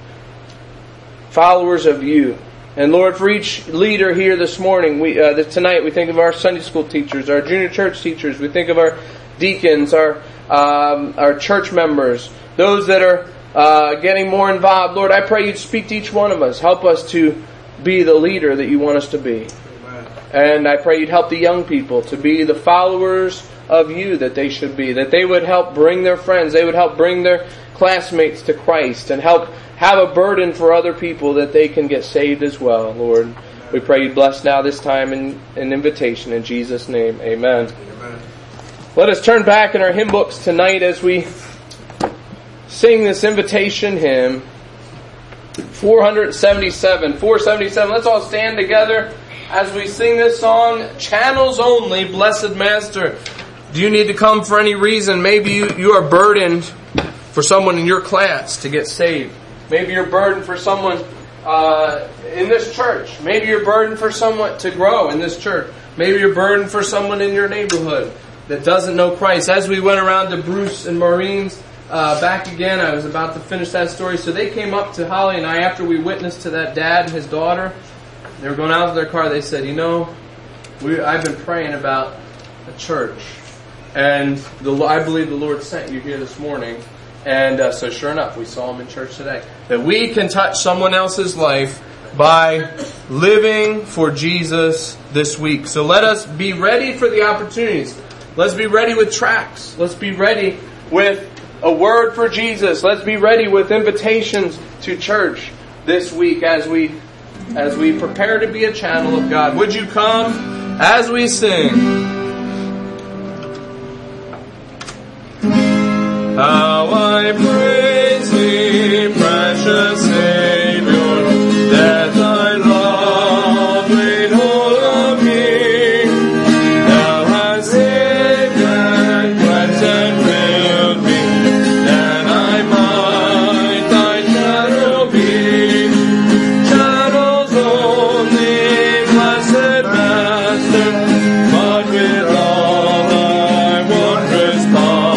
[SPEAKER 4] followers of you. And Lord, for each leader here this morning, we uh, tonight, we think of our Sunday school teachers, our junior church teachers. We think of our deacons, our um, our church members, those that are uh, getting more involved. Lord, I pray you'd speak to each one of us. Help us to be the leader that you want us to be. Amen. And I pray you'd help the young people to be the followers of you that they should be, that they would help bring their friends, they would help bring their classmates to Christ and help have a burden for other people that they can get saved as well, Lord. We pray you bless now this time in an invitation in Jesus' name. Amen. Amen. Let us turn back in our hymn books tonight as we sing this invitation hymn. four seventy-seven. four seventy-seven. Let's all stand together as we sing this song, Channels Only, Blessed Master. Do you need to come for any reason? Maybe you, you are burdened for someone in your class to get saved. Maybe you're burdened for someone uh, in this church. Maybe you're burdened for someone to grow in this church. Maybe you're burdened for someone in your neighborhood that doesn't know Christ. As we went around to Bruce and Maureen's uh, back again, I was about to finish that story. So they came up to Holly and I after we witnessed to that dad and his daughter. They were going out of their car. They said, you know, we, I've been praying about a church. And the, I believe the Lord sent you here this morning. And uh, so sure enough, we saw him in church today. That we can touch someone else's life by living for Jesus this week. So let us be ready for the opportunities. Let's be ready with tracts. Let's be ready with a word for Jesus. Let's be ready with invitations to church this week as we as we prepare to be a channel of God. Would you come as we sing? How I praise thee, precious Savior, that thy love laid hold of me. Thou hast saved and cleansed and filled me, that I might thy shadow be. Shadows only, blessed Master, but with all thy wondrous power.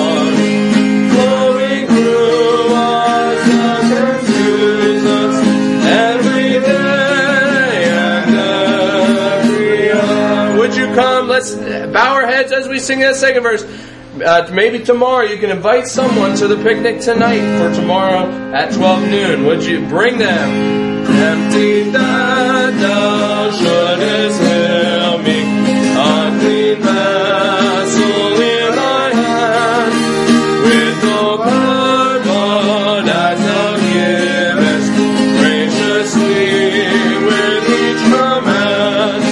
[SPEAKER 4] Let's bow our heads as we sing that second verse. Uh, maybe tomorrow you can invite someone to the picnic tonight for tomorrow at twelve noon. Would you bring them? Empty that thou shouldest fill me, a clean vessel in thy hand, with no power but as thou givest, graciously with each command.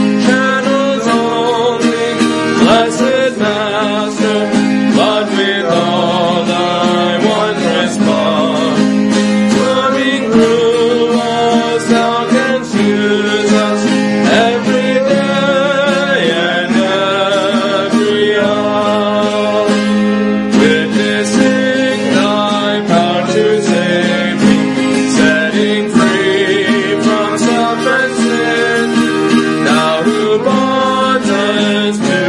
[SPEAKER 4] Blessed Master, but with all thy wondrous power, coming through us, thou canst use us every day and every hour. Witnessing thy power to save me, setting free from self and sin, thou who brought us to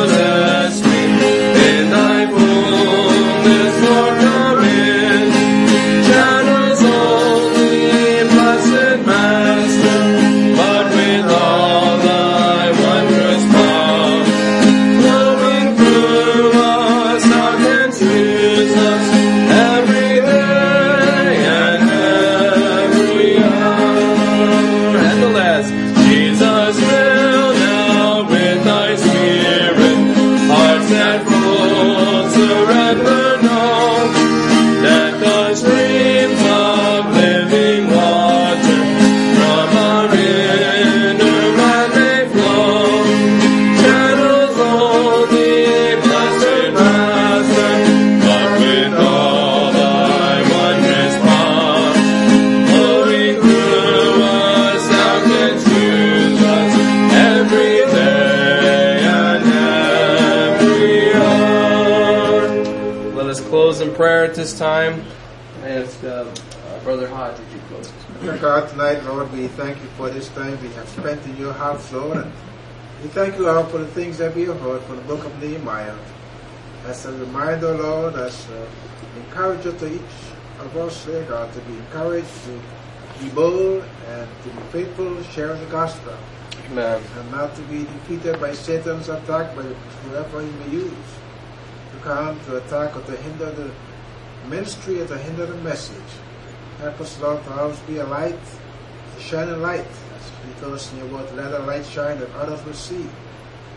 [SPEAKER 4] prayer at this time. I ask uh, uh, Brother Hodge, would you close?
[SPEAKER 1] Dear God, tonight, Lord, we thank you for this time we have spent in your house, Lord. And we thank you, Lord, for the things that we have heard from the book of Nehemiah. As a reminder, Lord, as an encourager to each of us, dear God, to be encouraged, to be bold, and to be faithful, sharing the gospel.
[SPEAKER 4] Amen.
[SPEAKER 1] And not to be defeated by Satan's attack, by whoever he may use to come to attack or to hinder the ministry or to hinder the message. Help us, Lord, to always be a light, a shining light. As you told us in your word, let our light shine that others will see.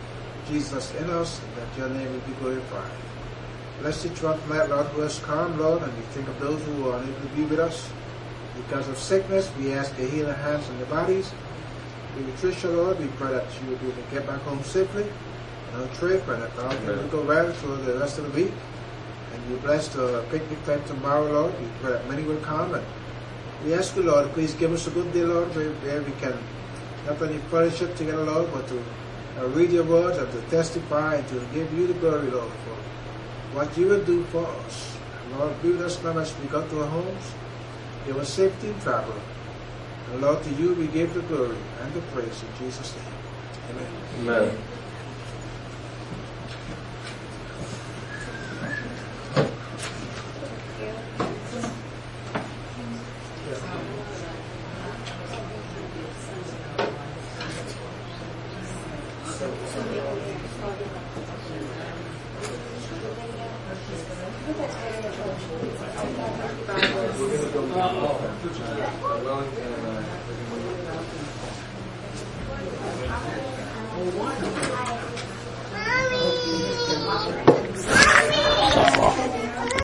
[SPEAKER 9] Jesus in us, and that your name will be glorified. Bless each one tonight, Lord, who has come, Lord, and we think of those who are unable to be with us because of sickness. We ask your healing hands on their bodies. We with Tricia, Lord, we pray that she will be able to get back home safely on her trip, and that all will go well for the rest of the week. And you bless the picnic time tomorrow, Lord. We pray that many will come, and we ask you, Lord, please give us a good day, Lord, where, where we can not only fellowship together, Lord, but to uh, read your words and to testify and to give you the glory, Lord, for what you will do for us. And Lord, be with us now as we go to our homes. Give us safety in travel. And Lord, to you we give the glory and the praise in Jesus' name. Amen.
[SPEAKER 4] Amen.
[SPEAKER 10] Wellington and I.